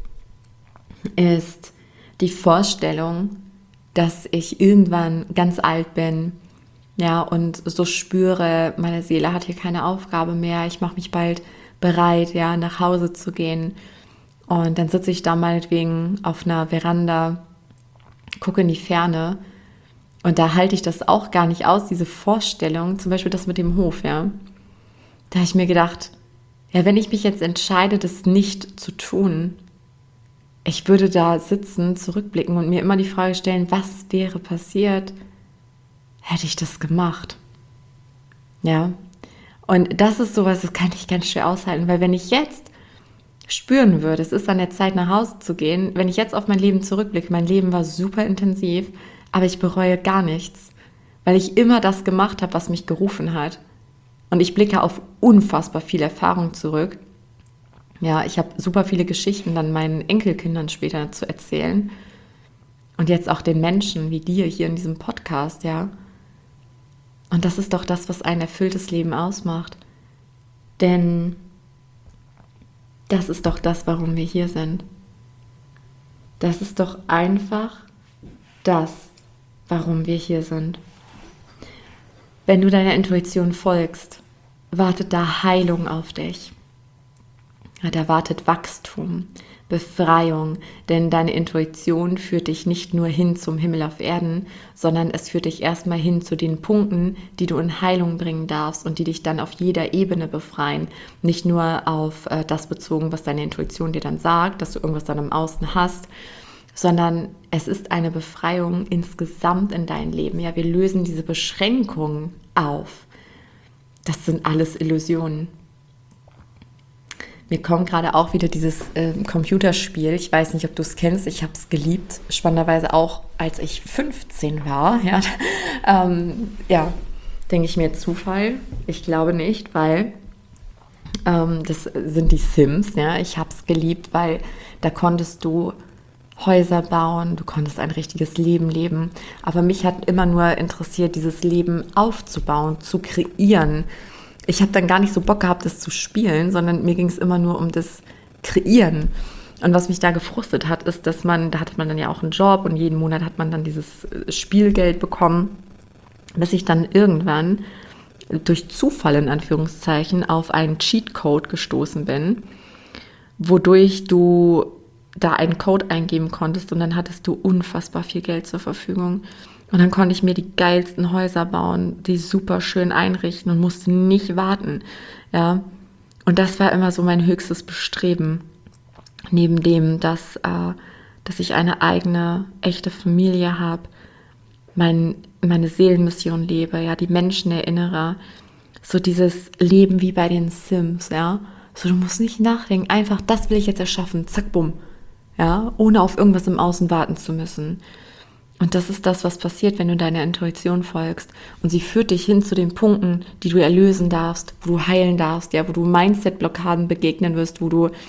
ist die Vorstellung, dass ich irgendwann ganz alt bin, ja, und so spüre, meine Seele hat hier keine Aufgabe mehr, ich mache mich bald bereit, ja, nach Hause zu gehen. Und dann sitze ich da meinetwegen auf einer Veranda, gucke in die Ferne und da halte ich das auch gar nicht aus, diese Vorstellung, zum Beispiel das mit dem Hof, ja. Da habe ich mir gedacht, ja, wenn ich mich jetzt entscheide, das nicht zu tun, ich würde da sitzen, zurückblicken und mir immer die Frage stellen, was wäre passiert, hätte ich das gemacht? Ja, und das ist sowas, das kann ich ganz schwer aushalten, weil wenn ich jetzt spüren würde, es ist an der Zeit, nach Hause zu gehen, wenn ich jetzt auf mein Leben zurückblicke, mein Leben war super intensiv, aber ich bereue gar nichts, weil ich immer das gemacht habe, was mich gerufen hat. Und ich blicke auf unfassbar viel Erfahrung zurück. Ja, ich habe super viele Geschichten dann meinen Enkelkindern später zu erzählen. Und jetzt auch den Menschen wie dir hier in diesem Podcast, ja. Und das ist doch das, was ein erfülltes Leben ausmacht. Denn das ist doch das, warum wir hier sind. Das ist doch einfach das, warum wir hier sind. Wenn du deiner Intuition folgst, wartet da Heilung auf dich. Ja, da wartet Wachstum, Befreiung, denn deine Intuition führt dich nicht nur hin zum Himmel auf Erden, sondern es führt dich erstmal hin zu den Punkten, die du in Heilung bringen darfst und die dich dann auf jeder Ebene befreien. Nicht nur auf das bezogen, was deine Intuition dir dann sagt, dass du irgendwas dann im Außen hast, sondern es ist eine Befreiung insgesamt in dein Leben. Ja, wir lösen diese Beschränkungen auf. Das sind alles Illusionen. Mir kommt gerade auch wieder dieses Computerspiel. Ich weiß nicht, ob du es kennst. Ich habe es geliebt. Spannenderweise auch, als ich 15 war. Ja, denke ich mir Zufall. Ich glaube nicht, weil das sind die Sims. Ja, ich habe es geliebt, weil da konntest du Häuser bauen, du konntest ein richtiges Leben leben. Aber mich hat immer nur interessiert, dieses Leben aufzubauen, zu kreieren. Ich habe dann gar nicht so Bock gehabt, das zu spielen, sondern mir ging es immer nur um das Kreieren. Und was mich da gefrustet hat, ist, da hatte man dann ja auch einen Job und jeden Monat hat man dann dieses Spielgeld bekommen, bis ich dann irgendwann durch Zufall in Anführungszeichen auf einen Cheatcode gestoßen bin, wodurch du da einen Code eingeben konntest und dann hattest du unfassbar viel Geld zur Verfügung. Und dann konnte ich mir die geilsten Häuser bauen, die super schön einrichten und musste nicht warten. Ja. Und das war immer so mein höchstes Bestreben. Neben dem, dass ich eine eigene, echte Familie habe, meine Seelenmission lebe, ja, die Menschen erinnere. So dieses Leben wie bei den Sims, ja. So, du musst nicht nachdenken, einfach, das will ich jetzt erschaffen, zack, bumm. Ja, ohne auf irgendwas im Außen warten zu müssen. Und das ist das, was passiert, wenn du deiner Intuition folgst. Und sie führt dich hin zu den Punkten, die du erlösen darfst, wo du heilen darfst, ja, wo du Mindset-Blockaden begegnen wirst, wo du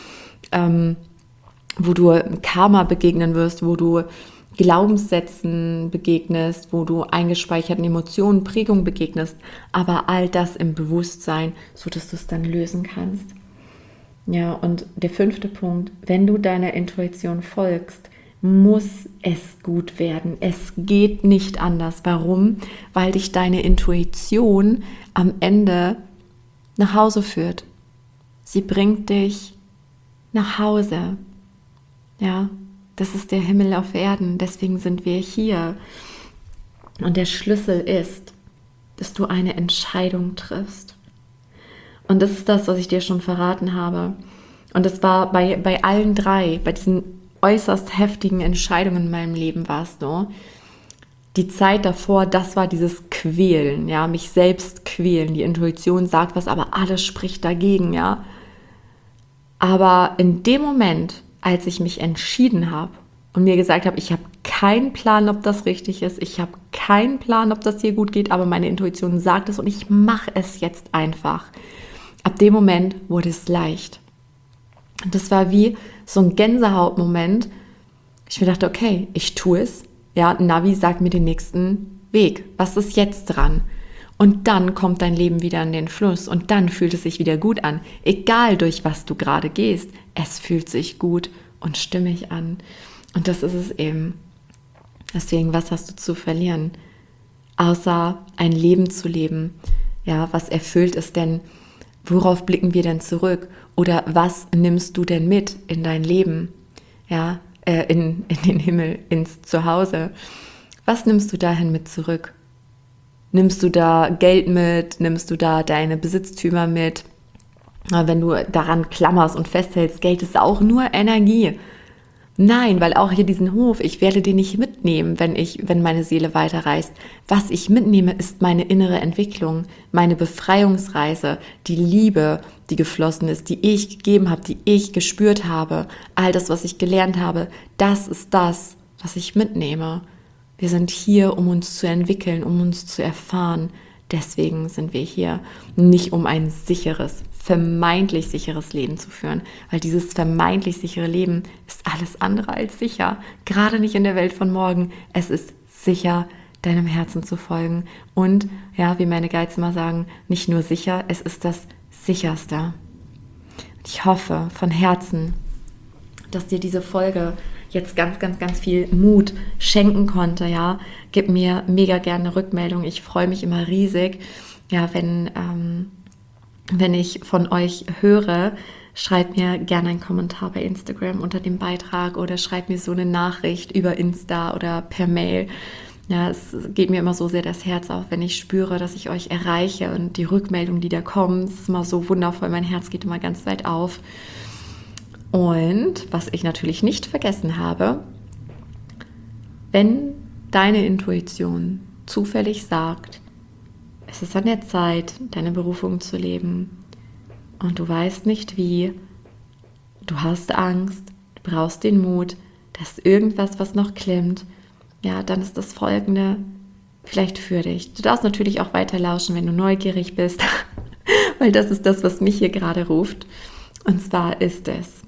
Karma begegnen wirst, wo du Glaubenssätzen begegnest, wo du eingespeicherten Emotionen, Prägungen begegnest. Aber all das im Bewusstsein, sodass du es dann lösen kannst. Ja, und der 5. Punkt, wenn du deiner Intuition folgst, muss es gut werden. Es geht nicht anders. Warum? Weil dich deine Intuition am Ende nach Hause führt. Sie bringt dich nach Hause. Ja, das ist der Himmel auf Erden. Deswegen sind wir hier. Und der Schlüssel ist, dass du eine Entscheidung triffst. Und das ist das, was ich dir schon verraten habe. Und das war bei allen drei, bei diesen äußerst heftigen Entscheidungen in meinem Leben war es so. Die Zeit davor, das war dieses Quälen, ja, mich selbst quälen. Die Intuition sagt was, aber alles spricht dagegen, ja. Aber in dem Moment, als ich mich entschieden habe und mir gesagt habe, ich habe keinen Plan, ob das richtig ist, ich habe keinen Plan, ob das hier gut geht, aber meine Intuition sagt es und ich mache es jetzt einfach. Ab dem Moment wurde es leicht. Und das war wie so ein Gänsehautmoment. Ich mir dachte, okay, ich tue es. Ja, Navi sagt mir den nächsten Weg. Was ist jetzt dran? Und dann kommt dein Leben wieder in den Fluss und dann fühlt es sich wieder gut an. Egal durch was du gerade gehst, es fühlt sich gut und stimmig an. Und das ist es eben. Deswegen, was hast du zu verlieren? Außer ein Leben zu leben, ja, was erfüllt ist, denn worauf blicken wir denn zurück? Oder was nimmst du denn mit in dein Leben? Ja, in den Himmel, ins Zuhause. Was nimmst du dahin mit zurück? Nimmst du da Geld mit? Nimmst du da deine Besitztümer mit? Wenn du daran klammerst und festhältst, Geld ist auch nur Energie. Nein, weil auch hier diesen Hof, ich werde den nicht mitnehmen, wenn meine Seele weiterreist. Was ich mitnehme, ist meine innere Entwicklung, meine Befreiungsreise, die Liebe, die geflossen ist, die ich gegeben habe, die ich gespürt habe. All das, was ich gelernt habe, das ist das, was ich mitnehme. Wir sind hier, um uns zu entwickeln, um uns zu erfahren. Deswegen sind wir hier, nicht um ein sicheres, vermeintlich sicheres Leben zu führen, weil dieses vermeintlich sichere Leben ist alles andere als sicher, gerade nicht in der Welt von morgen. Es ist sicher, deinem Herzen zu folgen und, ja, wie meine Guides immer sagen, nicht nur sicher, es ist das Sicherste. Ich hoffe von Herzen, dass dir diese Folge jetzt ganz, ganz, ganz viel Mut schenken konnte, ja. Gib mir mega gerne eine Rückmeldung. Ich freue mich immer riesig, ja, wenn wenn ich von euch höre, schreibt mir gerne einen Kommentar bei Instagram unter dem Beitrag oder schreibt mir so eine Nachricht über Insta oder per Mail. Ja, es geht mir immer so sehr das Herz auf, wenn ich spüre, dass ich euch erreiche und die Rückmeldung, die da kommt, ist immer so wundervoll. Mein Herz geht immer ganz weit auf. Und was ich natürlich nicht vergessen habe, wenn deine Intuition zufällig sagt, es ist an der Zeit, deine Berufung zu leben und du weißt nicht wie, du hast Angst, du brauchst den Mut, da ist irgendwas, was noch klemmt, ja, dann ist das Folgende vielleicht für dich. Du darfst natürlich auch weiter lauschen, wenn du neugierig bist, weil das ist das, was mich hier gerade ruft. Und zwar ist es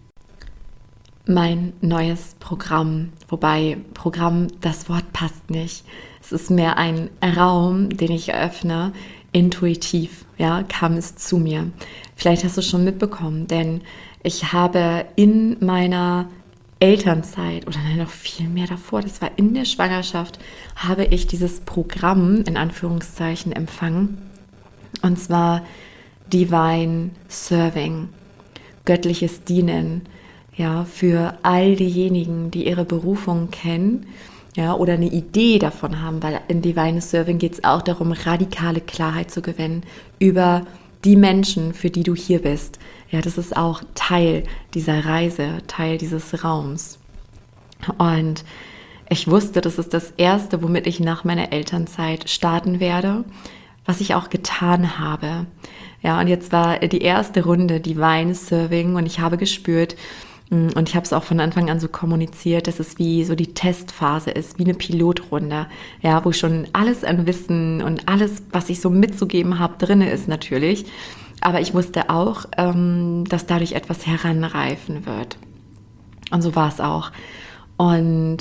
mein neues Programm, wobei Programm, das Wort passt nicht. Es ist mehr ein Raum, den ich eröffne, intuitiv, ja, kam es zu mir. Vielleicht hast du es schon mitbekommen, denn ich habe in meiner Elternzeit oder noch viel mehr davor, das war in der Schwangerschaft, habe ich dieses Programm in Anführungszeichen empfangen, und zwar Divine Serving, göttliches Dienen, ja, für all diejenigen, die ihre Berufung kennen, ja, oder eine Idee davon haben, weil in Divine Serving geht es auch darum, radikale Klarheit zu gewinnen über die Menschen, für die du hier bist. Ja, das ist auch Teil dieser Reise, Teil dieses Raums. Und ich wusste, das ist das Erste, womit ich nach meiner Elternzeit starten werde, was ich auch getan habe. Ja, und jetzt war die erste Runde Divine Serving und ich habe gespürt, und ich habe es auch von Anfang an so kommuniziert, dass es wie so die Testphase ist, wie eine Pilotrunde, ja, wo schon alles an Wissen und alles, was ich so mitzugeben habe, drin ist natürlich. Aber ich wusste auch, dass dadurch etwas heranreifen wird. Und so war es auch. Und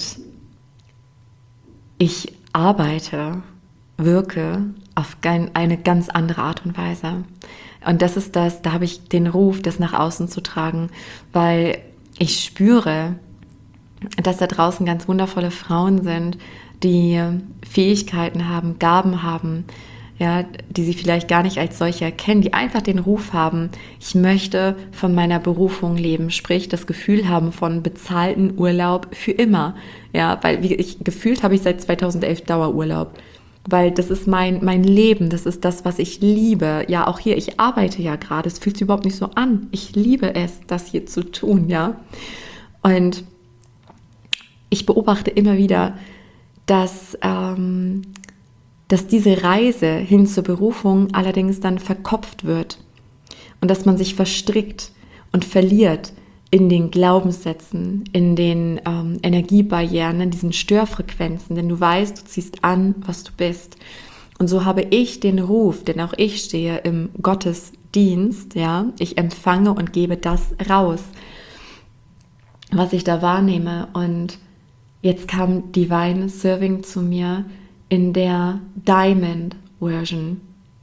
ich arbeite, wirke auf eine ganz andere Art und Weise. Und das ist das, da habe ich den Ruf, das nach außen zu tragen, weil ich spüre, dass da draußen ganz wundervolle Frauen sind, die Fähigkeiten haben, Gaben haben, ja, die sie vielleicht gar nicht als solche erkennen, die einfach den Ruf haben, ich möchte von meiner Berufung leben, sprich das Gefühl haben von bezahlten Urlaub für immer, ja, weil gefühlt habe ich seit 2011 Dauerurlaub, weil das ist mein Leben, das ist das, was ich liebe. Ja, auch hier, ich arbeite ja gerade, es fühlt sich überhaupt nicht so an. Ich liebe es, das hier zu tun, ja. Und ich beobachte immer wieder, dass diese Reise hin zur Berufung allerdings dann verkopft wird und dass man sich verstrickt und verliert in den Glaubenssätzen, in den Energiebarrieren, in diesen Störfrequenzen, denn du weißt, du ziehst an, was du bist. Und so habe ich den Ruf, denn auch ich stehe im Gottesdienst, ja, ich empfange und gebe das raus, was ich da wahrnehme. Und jetzt kam Divine Serving zu mir in der Diamond Version.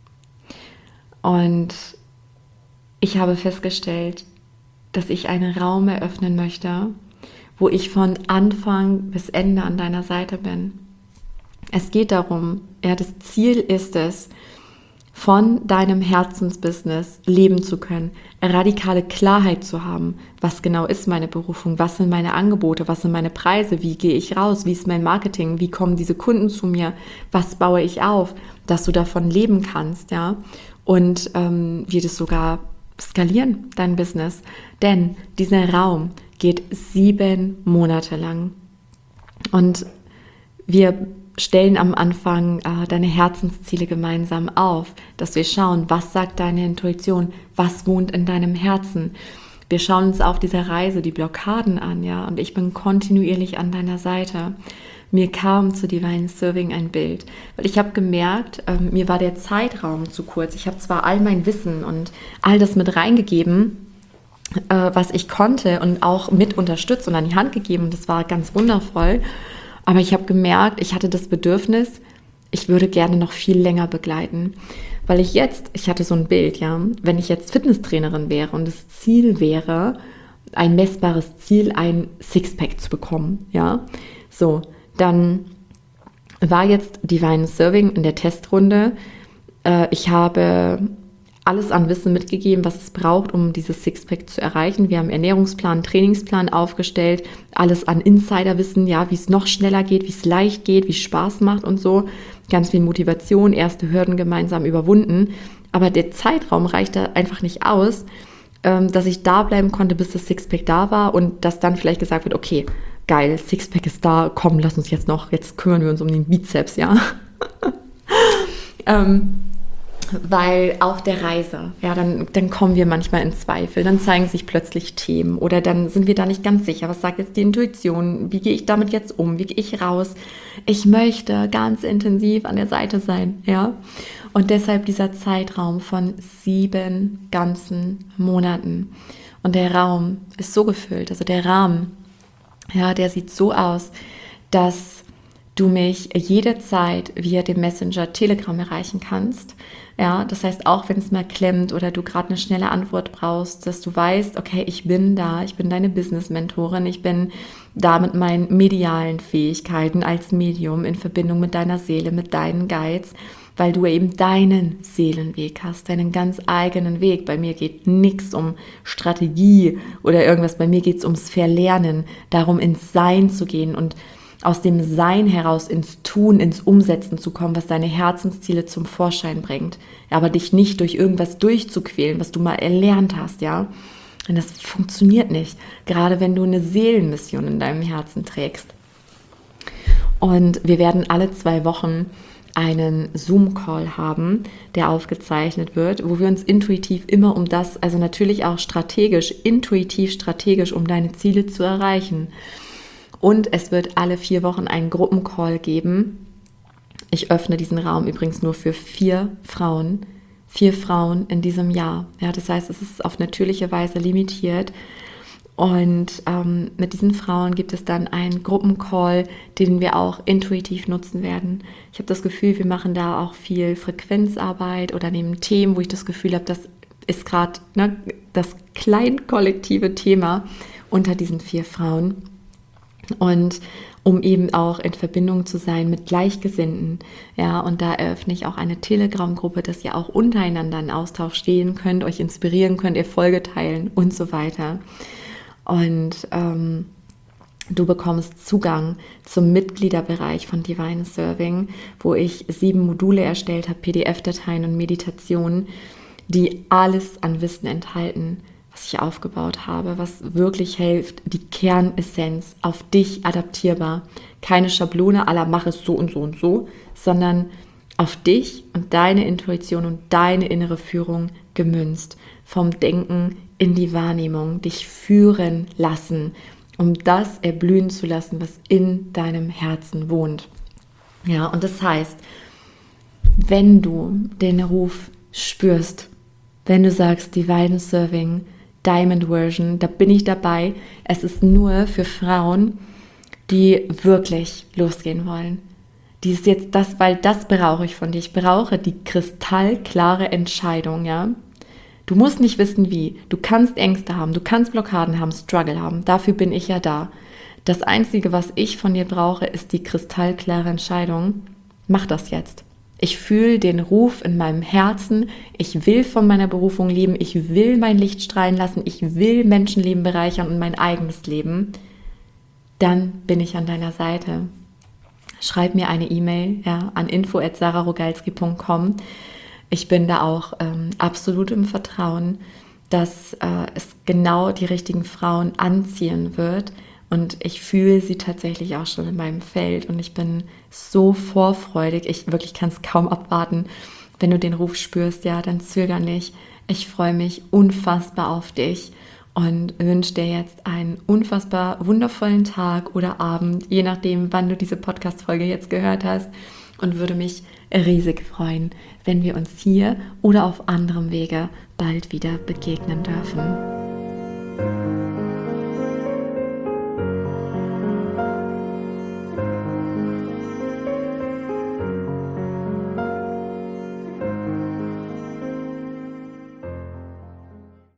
Und ich habe festgestellt, dass ich einen Raum eröffnen möchte, wo ich von Anfang bis Ende an deiner Seite bin. Es geht darum, ja, das Ziel ist es, von deinem Herzensbusiness leben zu können, radikale Klarheit zu haben, was genau ist meine Berufung, was sind meine Angebote, was sind meine Preise, wie gehe ich raus, wie ist mein Marketing, wie kommen diese Kunden zu mir, was baue ich auf, dass du davon leben kannst, ja, und wie das sogar skalieren, dein Business. Denn dieser Raum geht 7 Monate lang. Und wir stellen am Anfang deine Herzensziele gemeinsam auf, dass wir schauen, was sagt deine Intuition, was wohnt in deinem Herzen. Wir schauen uns auf dieser Reise die Blockaden an, ja, und ich bin kontinuierlich an deiner Seite. Mir kam zu Divine Serving ein Bild, weil ich habe gemerkt, mir war der Zeitraum zu kurz. Ich habe zwar all mein Wissen und all das mit reingegeben, was ich konnte und auch mit unterstützt und an die Hand gegeben. Das war ganz wundervoll. Aber ich habe gemerkt, ich hatte das Bedürfnis, ich würde gerne noch viel länger begleiten. Weil ich hatte so ein Bild, ja, wenn ich jetzt Fitnesstrainerin wäre und das Ziel wäre, ein messbares Ziel, ein Sixpack zu bekommen, ja, so, dann war jetzt Divine Serving in der Testrunde. Ich habe alles an Wissen mitgegeben, was es braucht, um dieses Sixpack zu erreichen. Wir haben Ernährungsplan, Trainingsplan aufgestellt, alles an Insiderwissen, ja, wie es noch schneller geht, wie es leicht geht, wie es Spaß macht und so. Ganz viel Motivation, erste Hürden gemeinsam überwunden. Aber der Zeitraum reichte einfach nicht aus, dass ich da bleiben konnte, bis das Sixpack da war und dass dann vielleicht gesagt wird, okay, geil, Sixpack ist da, komm, lass uns jetzt kümmern wir uns um den Bizeps, ja. Weil auf der Reise, ja, dann kommen wir manchmal in Zweifel, dann zeigen sich plötzlich Themen oder dann sind wir da nicht ganz sicher, was sagt jetzt die Intuition, wie gehe ich damit jetzt um, wie gehe ich raus? Ich möchte ganz intensiv an der Seite sein, ja. Und deshalb dieser Zeitraum von 7 ganzen Monaten. Und der Raum ist so gefüllt, also der Rahmen, ja, der sieht so aus, dass du mich jederzeit via dem Messenger Telegram erreichen kannst. Ja, das heißt, auch wenn es mal klemmt oder du gerade eine schnelle Antwort brauchst, dass du weißt, okay, ich bin da, ich bin deine Business-Mentorin, ich bin da mit meinen medialen Fähigkeiten als Medium in Verbindung mit deiner Seele, mit deinen Guides, weil du eben deinen Seelenweg hast, deinen ganz eigenen Weg. Bei mir geht nichts um Strategie oder irgendwas, bei mir geht es ums Verlernen, darum ins Sein zu gehen und aus dem Sein heraus ins Tun, ins Umsetzen zu kommen, was deine Herzensziele zum Vorschein bringt. Aber dich nicht durch irgendwas durchzuquälen, was du mal erlernt hast, ja. Und das funktioniert nicht, gerade wenn du eine Seelenmission in deinem Herzen trägst. Und wir werden alle 2 Wochen einen Zoom-Call haben, der aufgezeichnet wird, wo wir uns intuitiv immer um das, also natürlich auch intuitiv strategisch, um deine Ziele zu erreichen. Und es wird alle 4 Wochen einen Gruppencall geben. Ich öffne diesen Raum übrigens nur für 4 Frauen. 4 Frauen in diesem Jahr. Ja, das heißt, es ist auf natürliche Weise limitiert. Und mit diesen Frauen gibt es dann einen Gruppencall, den wir auch intuitiv nutzen werden. Ich habe das Gefühl, wir machen da auch viel Frequenzarbeit oder nehmen Themen, wo ich das Gefühl habe, das ist gerade das kleinkollektive Thema unter diesen 4 Frauen. Und um eben auch in Verbindung zu sein mit Gleichgesinnten, ja, und da eröffne ich auch eine Telegram-Gruppe, dass ihr auch untereinander in Austausch stehen könnt, euch inspirieren könnt, Erfolge teilen und so weiter. Und du bekommst Zugang zum Mitgliederbereich von Divine Serving, wo ich 7 Module erstellt habe, PDF-Dateien und Meditationen, die alles an Wissen enthalten, was ich aufgebaut habe, was wirklich hilft, die Kernessenz auf dich adaptierbar. Keine Schablone à la mach es so und so und so, sondern auf dich und deine Intuition und deine innere Führung gemünzt. Vom Denken in die Wahrnehmung, dich führen lassen, um das erblühen zu lassen, was in deinem Herzen wohnt. Ja, und das heißt, wenn du den Ruf spürst, wenn du sagst, Divine Serving, Diamond Version, da bin ich dabei. Es ist nur für Frauen, die wirklich losgehen wollen. Die ist jetzt das, weil das brauche ich von dir. Ich brauche die kristallklare Entscheidung, ja. Du musst nicht wissen, wie. Du kannst Ängste haben, du kannst Blockaden haben, Struggle haben. Dafür bin ich ja da. Das Einzige, was ich von dir brauche, ist die kristallklare Entscheidung. Mach das jetzt. Ich fühle den Ruf in meinem Herzen. Ich will von meiner Berufung leben. Ich will mein Licht strahlen lassen. Ich will Menschenleben bereichern und mein eigenes Leben. Dann bin ich an deiner Seite. Schreib mir eine E-Mail, ja, an info@sararogalski.com. Ich bin da auch absolut im Vertrauen, dass es genau die richtigen Frauen anziehen wird. Und ich fühle sie tatsächlich auch schon in meinem Feld. Und ich bin so vorfreudig. Ich wirklich kann es kaum abwarten. Wenn du den Ruf spürst, ja, dann zöger nicht. Ich freue mich unfassbar auf dich und wünsche dir jetzt einen unfassbar wundervollen Tag oder Abend, je nachdem, wann du diese Podcast-Folge jetzt gehört hast. Und würde mich riesig freuen, wenn wir uns hier oder auf anderem Wege bald wieder begegnen dürfen.